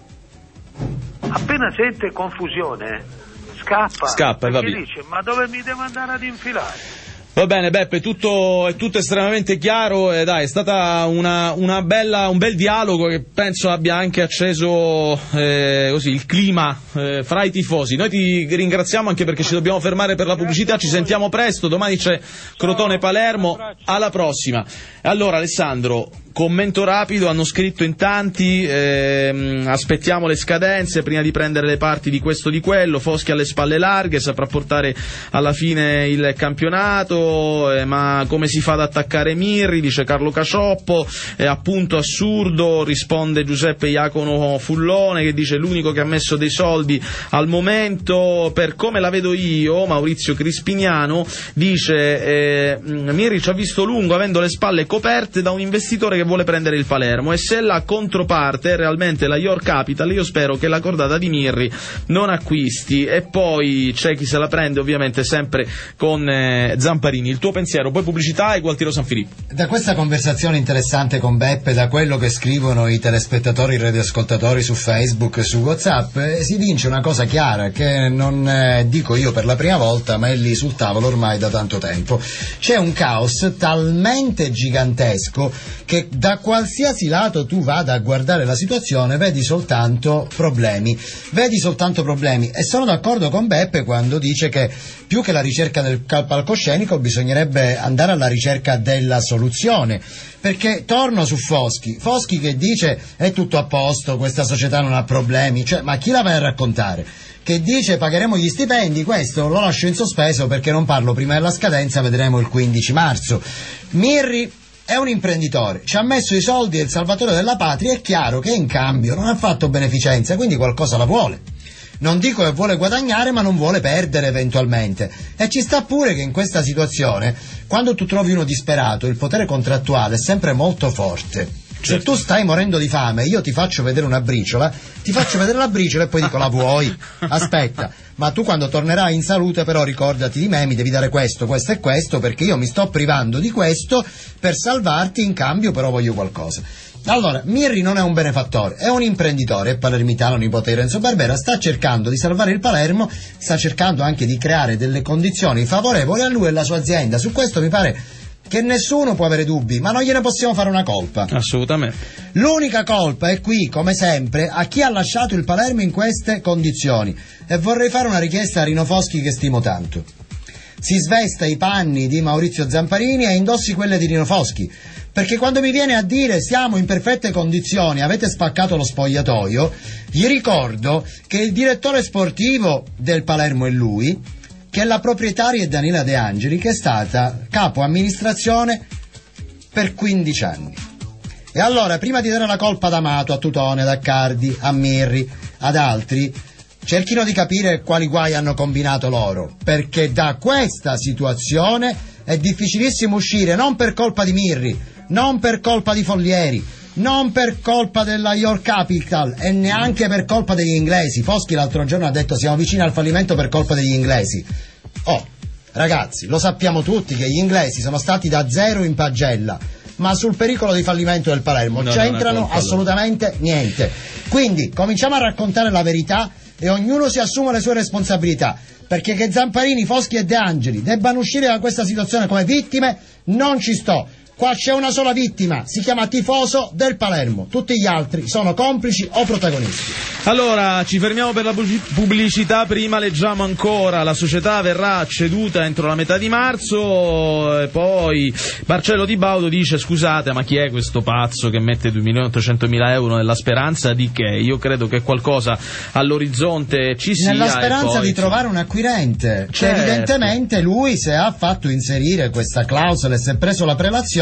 appena sente confusione, scappa, Scappa, perché va dice: ma dove mi devo andare ad infilare? Va bene Beppe, tutto, è tutto estremamente chiaro e dai, è stata una, una bella, un bel dialogo che penso abbia anche acceso eh, così, il clima eh, fra i tifosi. Noi ti ringraziamo anche perché ci dobbiamo fermare per la pubblicità, ci sentiamo presto, domani c'è Crotone-Palermo, alla prossima. Allora Alessandro, commento rapido, hanno scritto in tanti, ehm, aspettiamo le scadenze prima di prendere le parti di questo o di quello, Foschi alle spalle larghe, saprà portare alla fine il campionato, eh, ma come si fa ad attaccare Mirri, dice Carlo Cacioppo, è appunto assurdo, risponde Giuseppe Iacono Fullone che dice l'unico che ha messo dei soldi al momento, per come la vedo io, Maurizio Crispiniano dice eh, Mirri ci ha visto lungo avendo le spalle coperte da un investitore che vuole prendere il Palermo, e se la controparte è realmente la York Capital, io spero che la cordata di Mirri non acquisti. E poi c'è chi se la prende ovviamente sempre con eh, Zamparini. Il tuo pensiero, poi pubblicità e Gualtiero Sanfilippo. Da questa conversazione interessante con Beppe, da quello che scrivono i telespettatori, i radioascoltatori su Facebook e su WhatsApp, eh, si vince una cosa chiara che non eh, dico io per la prima volta, ma è lì sul tavolo ormai da tanto tempo. C'è un caos talmente gigantesco che da qualsiasi lato tu vada a guardare la situazione vedi soltanto problemi, vedi soltanto problemi e sono d'accordo con Beppe quando dice che più che la ricerca del palcoscenico bisognerebbe andare alla ricerca della soluzione, perché torno su Foschi, Foschi che dice è tutto a posto, questa società non ha problemi, cioè ma chi la vai a raccontare? Che dice pagheremo gli stipendi, questo lo lascio in sospeso perché non parlo prima della scadenza, vedremo il quindici marzo. Mirri è un imprenditore, ci ha messo i soldi, è il salvatore della patria, è chiaro che in cambio non ha fatto beneficenza, quindi qualcosa la vuole. Non dico che vuole guadagnare, ma non vuole perdere eventualmente. E ci sta pure che in questa situazione, quando tu trovi uno disperato, il potere contrattuale è sempre molto forte. Se tu stai morendo di fame, io ti faccio vedere una briciola, ti faccio vedere la briciola e poi dico la vuoi? Aspetta, ma tu quando tornerai in salute però ricordati di me, mi devi dare questo, questo e questo, perché io mi sto privando di questo per salvarti, in cambio però voglio qualcosa. Allora, Mirri non è un benefattore, è un imprenditore, è palermitano, nipote di Renzo Barbera, sta cercando di salvare il Palermo, sta cercando anche di creare delle condizioni favorevoli a lui e alla sua azienda. Su questo mi pare che nessuno può avere dubbi, ma non gliene possiamo fare una colpa. Assolutamente. L'unica colpa è qui, come sempre, a chi ha lasciato il Palermo in queste condizioni. E vorrei fare una richiesta a Rino Foschi, che stimo tanto. Si svesta i panni di Maurizio Zamparini e indossi quelle di Rino Foschi, perché quando mi viene a dire siamo in perfette condizioni, avete spaccato lo spogliatoio, gli ricordo che il direttore sportivo del Palermo è lui, che la proprietaria è Daniela De Angeli, che è stata capo amministrazione per quindici anni. E allora, prima di dare la colpa ad Amato, a Tutone, ad Accardi, a Mirri, ad altri, cerchino di capire quali guai hanno combinato loro, perché da questa situazione è difficilissimo uscire, non per colpa di Mirri, non per colpa di Follieri, non per colpa della York Capital e neanche per colpa degli inglesi. Foschi l'altro giorno ha detto siamo vicini al fallimento per colpa degli inglesi. Oh, ragazzi, lo sappiamo tutti che gli inglesi sono stati da zero in pagella, ma sul pericolo di fallimento del Palermo no, c'entrano assolutamente niente. Quindi cominciamo a raccontare la verità, e ognuno si assuma le sue responsabilità, perché che Zamparini, Foschi e De Angeli debbano uscire da questa situazione come vittime non ci sto. Qua c'è una sola vittima, si chiama tifoso del Palermo, tutti gli altri sono complici o protagonisti. Allora, ci fermiamo per la pubblicità, prima leggiamo ancora: la società verrà ceduta entro la metà di marzo, e poi Marcello Di Baudo dice: scusate, ma chi è questo pazzo che mette due milioni e ottocentomila euro nella speranza di che? Io credo che qualcosa all'orizzonte ci sia. Nella speranza poi, di trovare un acquirente, certo. Cioè, evidentemente lui, se ha fatto inserire questa clausola e si è preso la prelazione,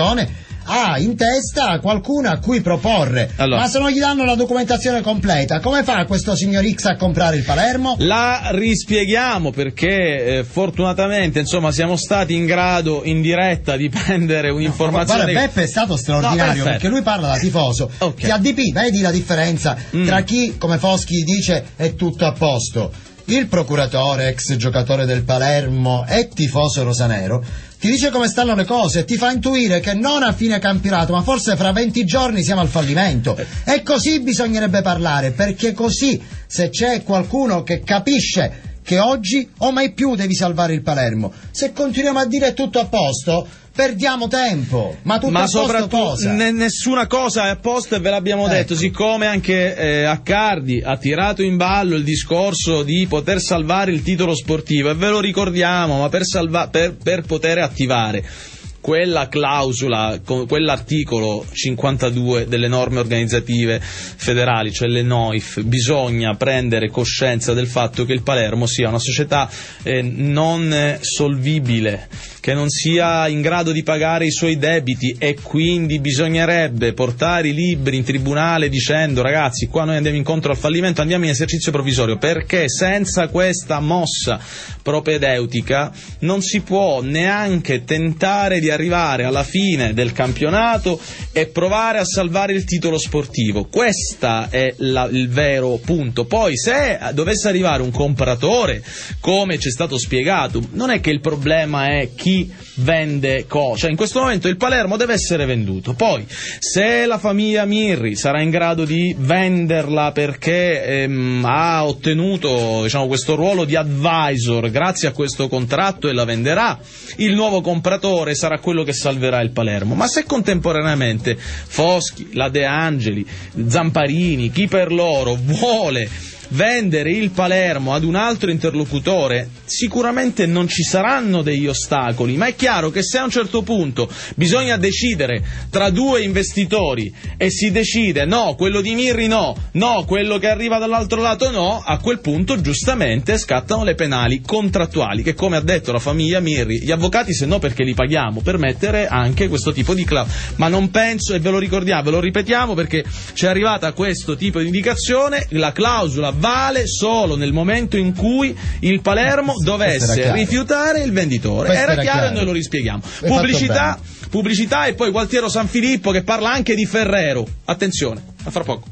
ha in testa qualcuno a cui proporre. Allora, ma se non gli danno la documentazione completa, come fa questo signor X a comprare il Palermo? La rispieghiamo perché eh, fortunatamente insomma siamo stati in grado in diretta di prendere un'informazione. No, guarda, Beppe è stato straordinario, no, perché lui parla da tifoso, okay. Ti A D P, vedi la differenza mm. tra chi, come Foschi dice, è tutto a posto. Il procuratore, ex giocatore del Palermo e tifoso rosanero, ti dice come stanno le cose e ti fa intuire che non a fine campionato, ma forse fra venti giorni siamo al fallimento. E così bisognerebbe parlare, perché così, se c'è qualcuno che capisce che oggi o mai più devi salvare il Palermo, se continuiamo a dire tutto a posto, perdiamo tempo. Ma tutto ma a posto cosa? N- nessuna cosa è a posto, e ve l'abbiamo ecco. detto, siccome anche eh, Accardi ha tirato in ballo il discorso di poter salvare il titolo sportivo, e ve lo ricordiamo, ma per, salva- per, per poter attivare quella clausola, quell'articolo cinquantadue delle norme organizzative federali, cioè le N O I F, bisogna prendere coscienza del fatto che il Palermo sia una società eh, non solvibile, che non sia in grado di pagare i suoi debiti, e quindi bisognerebbe portare i libri in tribunale dicendo: ragazzi, qua noi andiamo incontro al fallimento, andiamo in esercizio provvisorio, perché senza questa mossa propedeutica non si può neanche tentare di arrivare alla fine del campionato e provare a salvare il titolo sportivo. Questo è la, il vero punto. Poi, se dovesse arrivare un compratore, come ci è stato spiegato, non è che il problema è chi vende cosa, cioè in questo momento il Palermo deve essere venduto. Poi, se la famiglia Mirri sarà in grado di venderla perché ehm, ha ottenuto, diciamo, questo ruolo di advisor grazie a questo contratto, e la venderà, il nuovo compratore sarà quello che salverà il Palermo. Ma se contemporaneamente Foschi, la De Angeli, Zamparini, chi per loro vuole vendere il Palermo ad un altro interlocutore, sicuramente non ci saranno degli ostacoli, ma è chiaro che se a un certo punto bisogna decidere tra due investitori e si decide no, quello di Mirri no, no, quello che arriva dall'altro lato no, a quel punto giustamente scattano le penali contrattuali, che, come ha detto la famiglia Mirri, gli avvocati se no perché li paghiamo, per mettere anche questo tipo di clausola. Ma non penso, e ve lo ricordiamo, ve lo ripetiamo perché ci è arrivata questo tipo di indicazione, la clausola vale solo nel momento in cui il Palermo dovesse rifiutare il venditore. Questo era, era chiaro, chiaro, e noi lo rispieghiamo. Pubblicità, pubblicità e poi Gualtiero Sanfilippo che parla anche di Ferrero. Attenzione, a fra poco.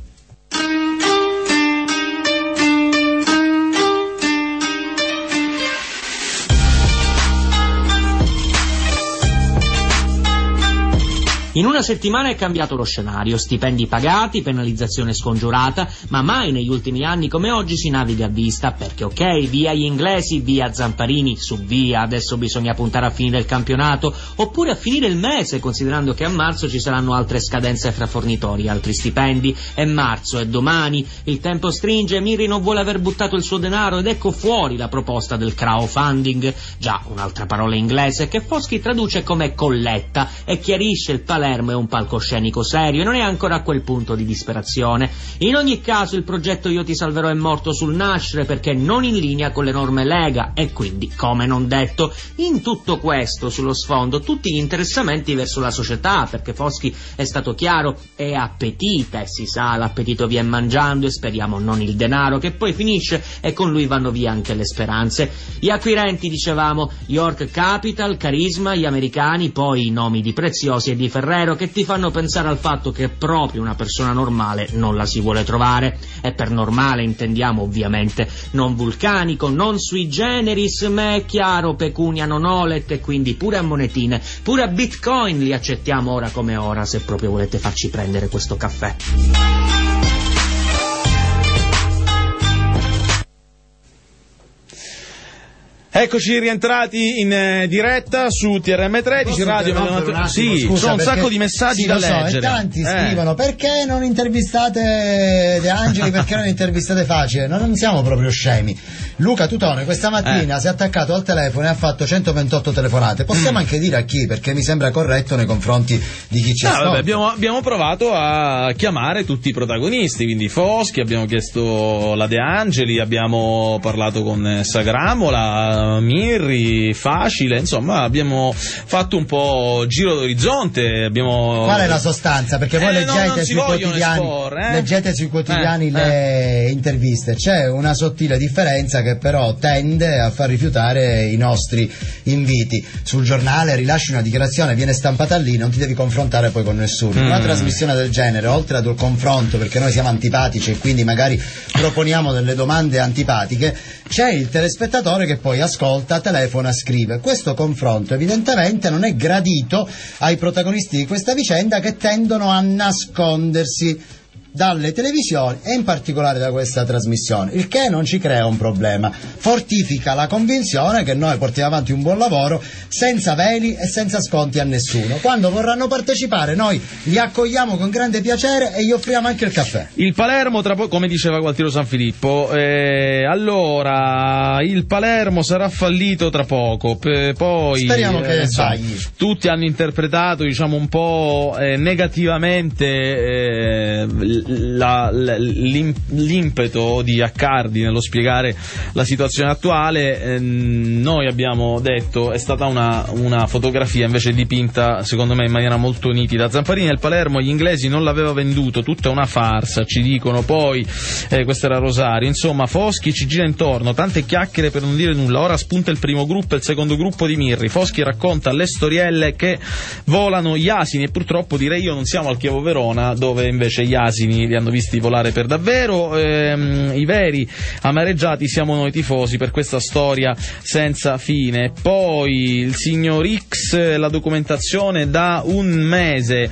In una settimana è cambiato lo scenario, stipendi pagati, penalizzazione scongiurata, ma mai negli ultimi anni come oggi si naviga a vista, perché ok, via gli inglesi, via Zamparini, su via, adesso bisogna puntare a finire il campionato, oppure a finire il mese, considerando che a marzo ci saranno altre scadenze fra fornitori, altri stipendi, è marzo, è domani, il tempo stringe, Mirri non vuole aver buttato il suo denaro ed ecco fuori la proposta del crowdfunding, già un'altra parola inglese che Foschi traduce come colletta e chiarisce il Palermo è un palcoscenico serio e non è ancora a quel punto di disperazione. In ogni caso il progetto Io ti salverò è morto sul nascere perché non in linea con le norme Lega e quindi, come non detto, in tutto questo sullo sfondo tutti gli interessamenti verso la società, perché Foschi è stato chiaro, è appetita e si sa, l'appetito viene mangiando e speriamo non il denaro che poi finisce e con lui vanno via anche le speranze. Gli acquirenti, dicevamo, York Capital, Carisma, gli americani, poi i nomi di Preziosi e di Ferrero che ti fanno pensare al fatto che proprio una persona normale non la si vuole trovare, e per normale intendiamo ovviamente non vulcanico, non sui generis, ma è chiaro pecunia non olet, e quindi pure a monetine, pure a bitcoin li accettiamo ora come ora, se proprio volete farci prendere questo caffè. Eccoci rientrati in eh, diretta su T R M tredici Posso Radio. un attimo, Sì, scusa, sono un perché- sacco di messaggi sì, da lo so, leggere. e tanti Eh. scrivono perché non intervistate De Angeli, perché non intervistate Facile. Noi non siamo proprio scemi. Luca Tutone questa mattina Eh. si è attaccato al telefono e ha fatto centoventotto telefonate. Possiamo Mm. anche dire a chi, perché mi sembra corretto nei confronti di chi ci No, ascolta. vabbè, abbiamo, abbiamo provato a chiamare tutti i protagonisti, quindi Foschi, abbiamo chiesto la De Angeli, abbiamo parlato con eh, Sagramola, Mirri, Facile, insomma abbiamo fatto un po' giro d'orizzonte. Abbiamo... Qual è la sostanza? Perché voi Eh, no, leggete, non si sui vogliono quotidiani, esporre, eh? leggete sui quotidiani Eh, le interviste. C'è una sottile differenza che però tende a far rifiutare i nostri inviti. Sul giornale rilasci una dichiarazione, viene stampata lì, non ti devi confrontare poi con nessuno. Mm. Una trasmissione del genere, oltre ad un confronto, perché noi siamo antipatici e quindi magari proponiamo delle domande antipatiche, c'è il telespettatore che poi ascolta, telefona, scrive. Questo confronto evidentemente non è gradito ai protagonisti di questa vicenda, che tendono a nascondersi dalle televisioni e in particolare da questa trasmissione, il che non ci crea un problema, fortifica la convinzione che noi portiamo avanti un buon lavoro senza veli e senza sconti a nessuno. Quando vorranno partecipare noi li accogliamo con grande piacere e gli offriamo anche il caffè. Il Palermo, tra po- come diceva Gualtiero Sanfilippo, eh, allora il Palermo sarà fallito tra poco, p- poi Speriamo che insomma, sbagli. tutti hanno interpretato, diciamo, un po' eh, negativamente eh, la- la- l'im- l'impeto di Accardi nello spiegare la situazione attuale. Eh, noi abbiamo detto è stata una, una fotografia invece dipinta secondo me in maniera molto nitida. Zamparini al Palermo gli inglesi non l'aveva venduto, tutta una farsa, ci dicono. Poi eh, questo era Rosario, insomma Foschi ci gira intorno, tante chiacchiere per non dire nulla. Ora spunta il primo gruppo e il secondo gruppo di Mirri. Foschi racconta le storielle che volano gli asini, e purtroppo direi io non siamo al Chievo Verona, dove invece gli asini li hanno visti volare per davvero. Ehm, i veri amareggiati siamo noi tifosi per questa storia senza fine. Poi il signor X, la documentazione da un mese,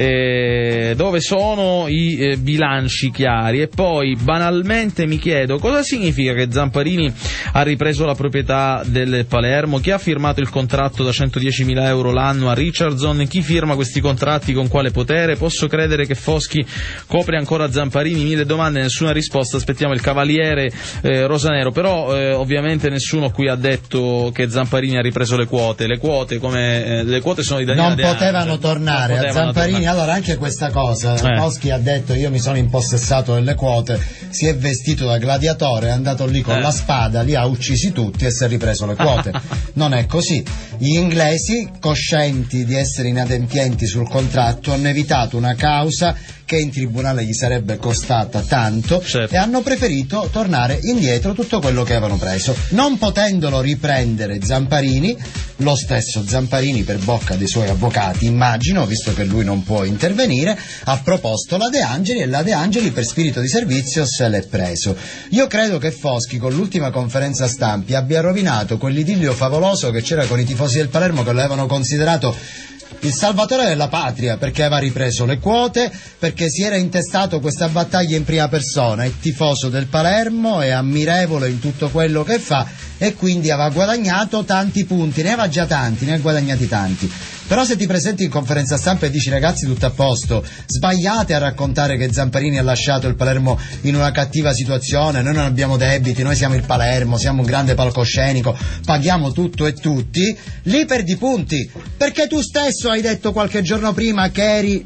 eh, dove sono i eh, bilanci chiari. E poi banalmente mi chiedo cosa significa che Zamparini ha ripreso la proprietà del Palermo, chi ha firmato il contratto da centodiecimila euro l'anno a Richardson, chi firma questi contratti, con quale potere. Posso credere che Foschi copre ancora Zamparini? Mille domande, nessuna risposta. Aspettiamo il cavaliere eh, Rosanero. Però eh, ovviamente nessuno qui ha detto che Zamparini ha ripreso le quote. Le quote come eh, le quote sono di Daniele Non De potevano Angeli. tornare Non a potevano Zamparini. tornare. Allora anche questa cosa, Eh. Foschi ha detto io mi sono impossessato delle quote, si è vestito da gladiatore, è andato lì con Eh. la spada, li ha uccisi tutti e si è ripreso le quote. Non è così. Gli inglesi, coscienti di essere inadempienti sul contratto, hanno evitato una causa che in tribunale gli sarebbe costata tanto, Certo. e hanno preferito tornare indietro tutto quello che avevano preso. Non potendolo riprendere Zamparini, lo stesso Zamparini, per bocca dei suoi avvocati, immagino, visto che lui non può intervenire, ha proposto la De Angeli, e la De Angeli per spirito di servizio se l'è preso. Io credo che Foschi con l'ultima conferenza stampi abbia rovinato quell'idillio favoloso che c'era con i tifosi del Palermo, che lo avevano considerato il salvatore della patria, perché aveva ripreso le quote, perché si era intestato questa battaglia in prima persona, è tifoso del Palermo, è ammirevole in tutto quello che fa e quindi aveva guadagnato tanti punti, ne aveva già tanti, ne ha guadagnati tanti. Però se ti presenti in conferenza stampa e dici ragazzi tutto a posto, sbagliate a raccontare che Zamparini ha lasciato il Palermo in una cattiva situazione, noi non abbiamo debiti, noi siamo il Palermo, siamo un grande palcoscenico, paghiamo tutto e tutti, lì perdi punti, perché tu stesso hai detto qualche giorno prima che eri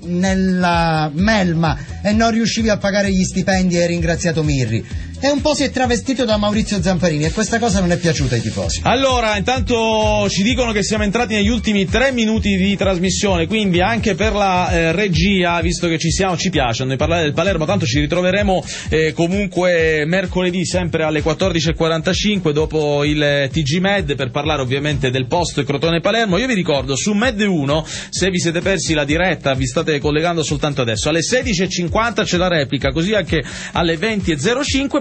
nella melma e non riuscivi a pagare gli stipendi e hai ringraziato Mirri. E un po' si è travestito da Maurizio Zamparini e questa cosa non è piaciuta ai tifosi. Allora, intanto ci dicono che siamo entrati negli ultimi tre minuti di trasmissione, quindi anche per la eh, regia, visto che ci siamo, ci piace noi parlare del Palermo, tanto ci ritroveremo eh, comunque mercoledì sempre alle quattordici e quarantacinque dopo il T G Med per parlare ovviamente del post Crotone-Palermo. Io vi ricordo su Med uno, se vi siete persi la diretta, vi state collegando soltanto adesso, alle sedici e cinquanta c'è la replica, così anche alle venti e zero cinque.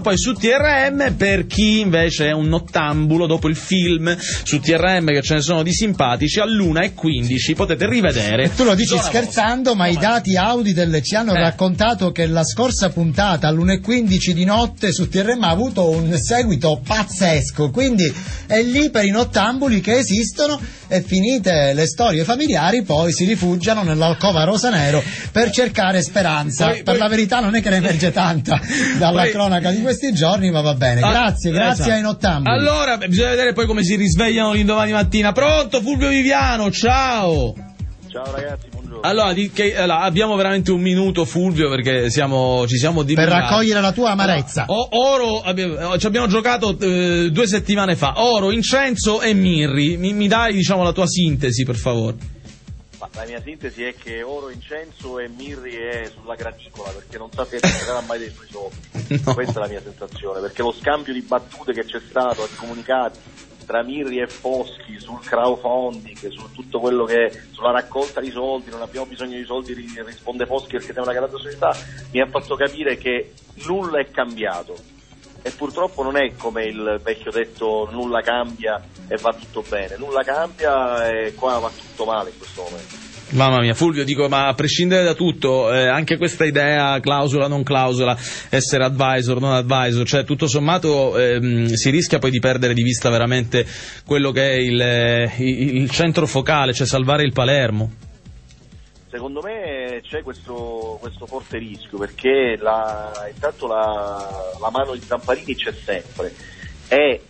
poi su T R M, per chi invece è un nottambulo, dopo il film su T R M, che ce ne sono di simpatici, all'una e quindici potete rivedere. E tu lo dici Zona scherzando, Vostra. ma i dati Auditel ci hanno Eh. raccontato che la scorsa puntata all'una e quindici di notte su T R M ha avuto un seguito pazzesco, quindi è lì per i nottambuli che esistono, e finite le storie familiari poi si rifugiano nell'alcova rosa nero per cercare speranza. Poi- per poi- la verità non è che ne emerge tanta dalla Poi- cronaca di questi giorni, ma va bene. Ah, Grazie, grazie esatto. ai nottambuli. Allora, beh, bisogna vedere poi come si risvegliano l'indomani mattina. Pronto, Fulvio Viviano, ciao! Ciao ragazzi, buongiorno. Allora, di che, allora, abbiamo veramente un minuto, Fulvio, perché siamo, ci siamo Per divulgati. raccogliere la tua amarezza. O- Oro, abbiamo, ci abbiamo giocato eh, due settimane fa. Oro, incenso e mirri. Mi, mi dai, diciamo, la tua sintesi, per favore? Ma la mia sintesi è che oro, incenso e mirri è sulla graticola, perché non sapete che sarà mai dei suoi soldi. No. Questa è la mia sensazione, perché lo scambio di battute che c'è stato ai comunicati tra Mirri e Foschi sul crowdfunding, su tutto quello che sulla raccolta di soldi, non abbiamo bisogno di soldi, risponde Foschi perché siamo una grande società, mi ha fatto capire che nulla è cambiato. E purtroppo non è come il vecchio detto nulla cambia e va tutto bene, nulla cambia e qua va tutto male in questo momento. Mamma mia, Fulvio, dico, ma a prescindere da tutto, eh, anche questa idea, clausola, non clausola, essere advisor, non advisor, cioè tutto sommato ehm, si rischia poi di perdere di vista veramente quello che è il, eh, il centro focale, cioè salvare il Palermo. Secondo me c'è questo, questo forte rischio, perché la, intanto la, la mano di Zamparini c'è sempre, e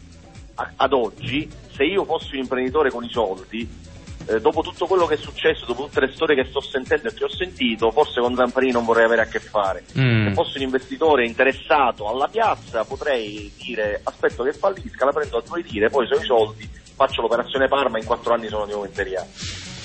a, ad oggi, se io fossi un imprenditore con i soldi, eh, dopo tutto quello che è successo, dopo tutte le storie che sto sentendo e che ho sentito, forse con Zamparini non vorrei avere a che fare. Mm. Se fossi un investitore interessato alla piazza, potrei dire aspetto che fallisca, la prendo a due lire, poi se ho i soldi faccio l'operazione Parma, in quattro anni sono di nuovo in Serie A.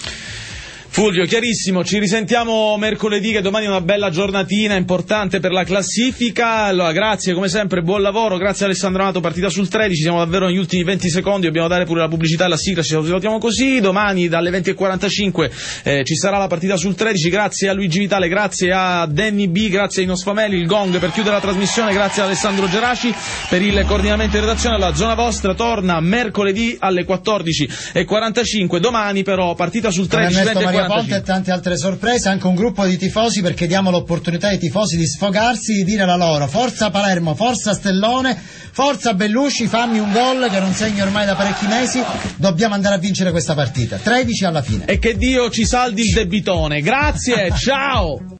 Fulvio, chiarissimo, ci risentiamo mercoledì, che domani è una bella giornatina importante per la classifica. Allora, grazie come sempre, buon lavoro, grazie a Alessandro Amato, partita sul tredici, siamo davvero negli ultimi venti secondi, dobbiamo dare pure la pubblicità e la sigla, ci salutiamo così. Domani dalle venti e quarantacinque eh, ci sarà la partita sul tredici, grazie a Luigi Vitale, grazie a Danny B, grazie ai Nosfameli, il gong per chiudere la trasmissione, grazie a Alessandro Geraci per il coordinamento in redazione. La Zona Vostra torna mercoledì alle quattordici e quarantacinque, domani però partita sul tredici, venti e quarantacinque. Ponte e tante altre sorprese, anche un gruppo di tifosi, perché diamo l'opportunità ai tifosi di sfogarsi, di dire la loro: forza Palermo, forza Stellone, forza Bellusci, fammi un gol che non segni ormai da parecchi mesi, dobbiamo andare a vincere questa partita. tredici alla fine. E che Dio ci saldi il debitone. Grazie, ciao!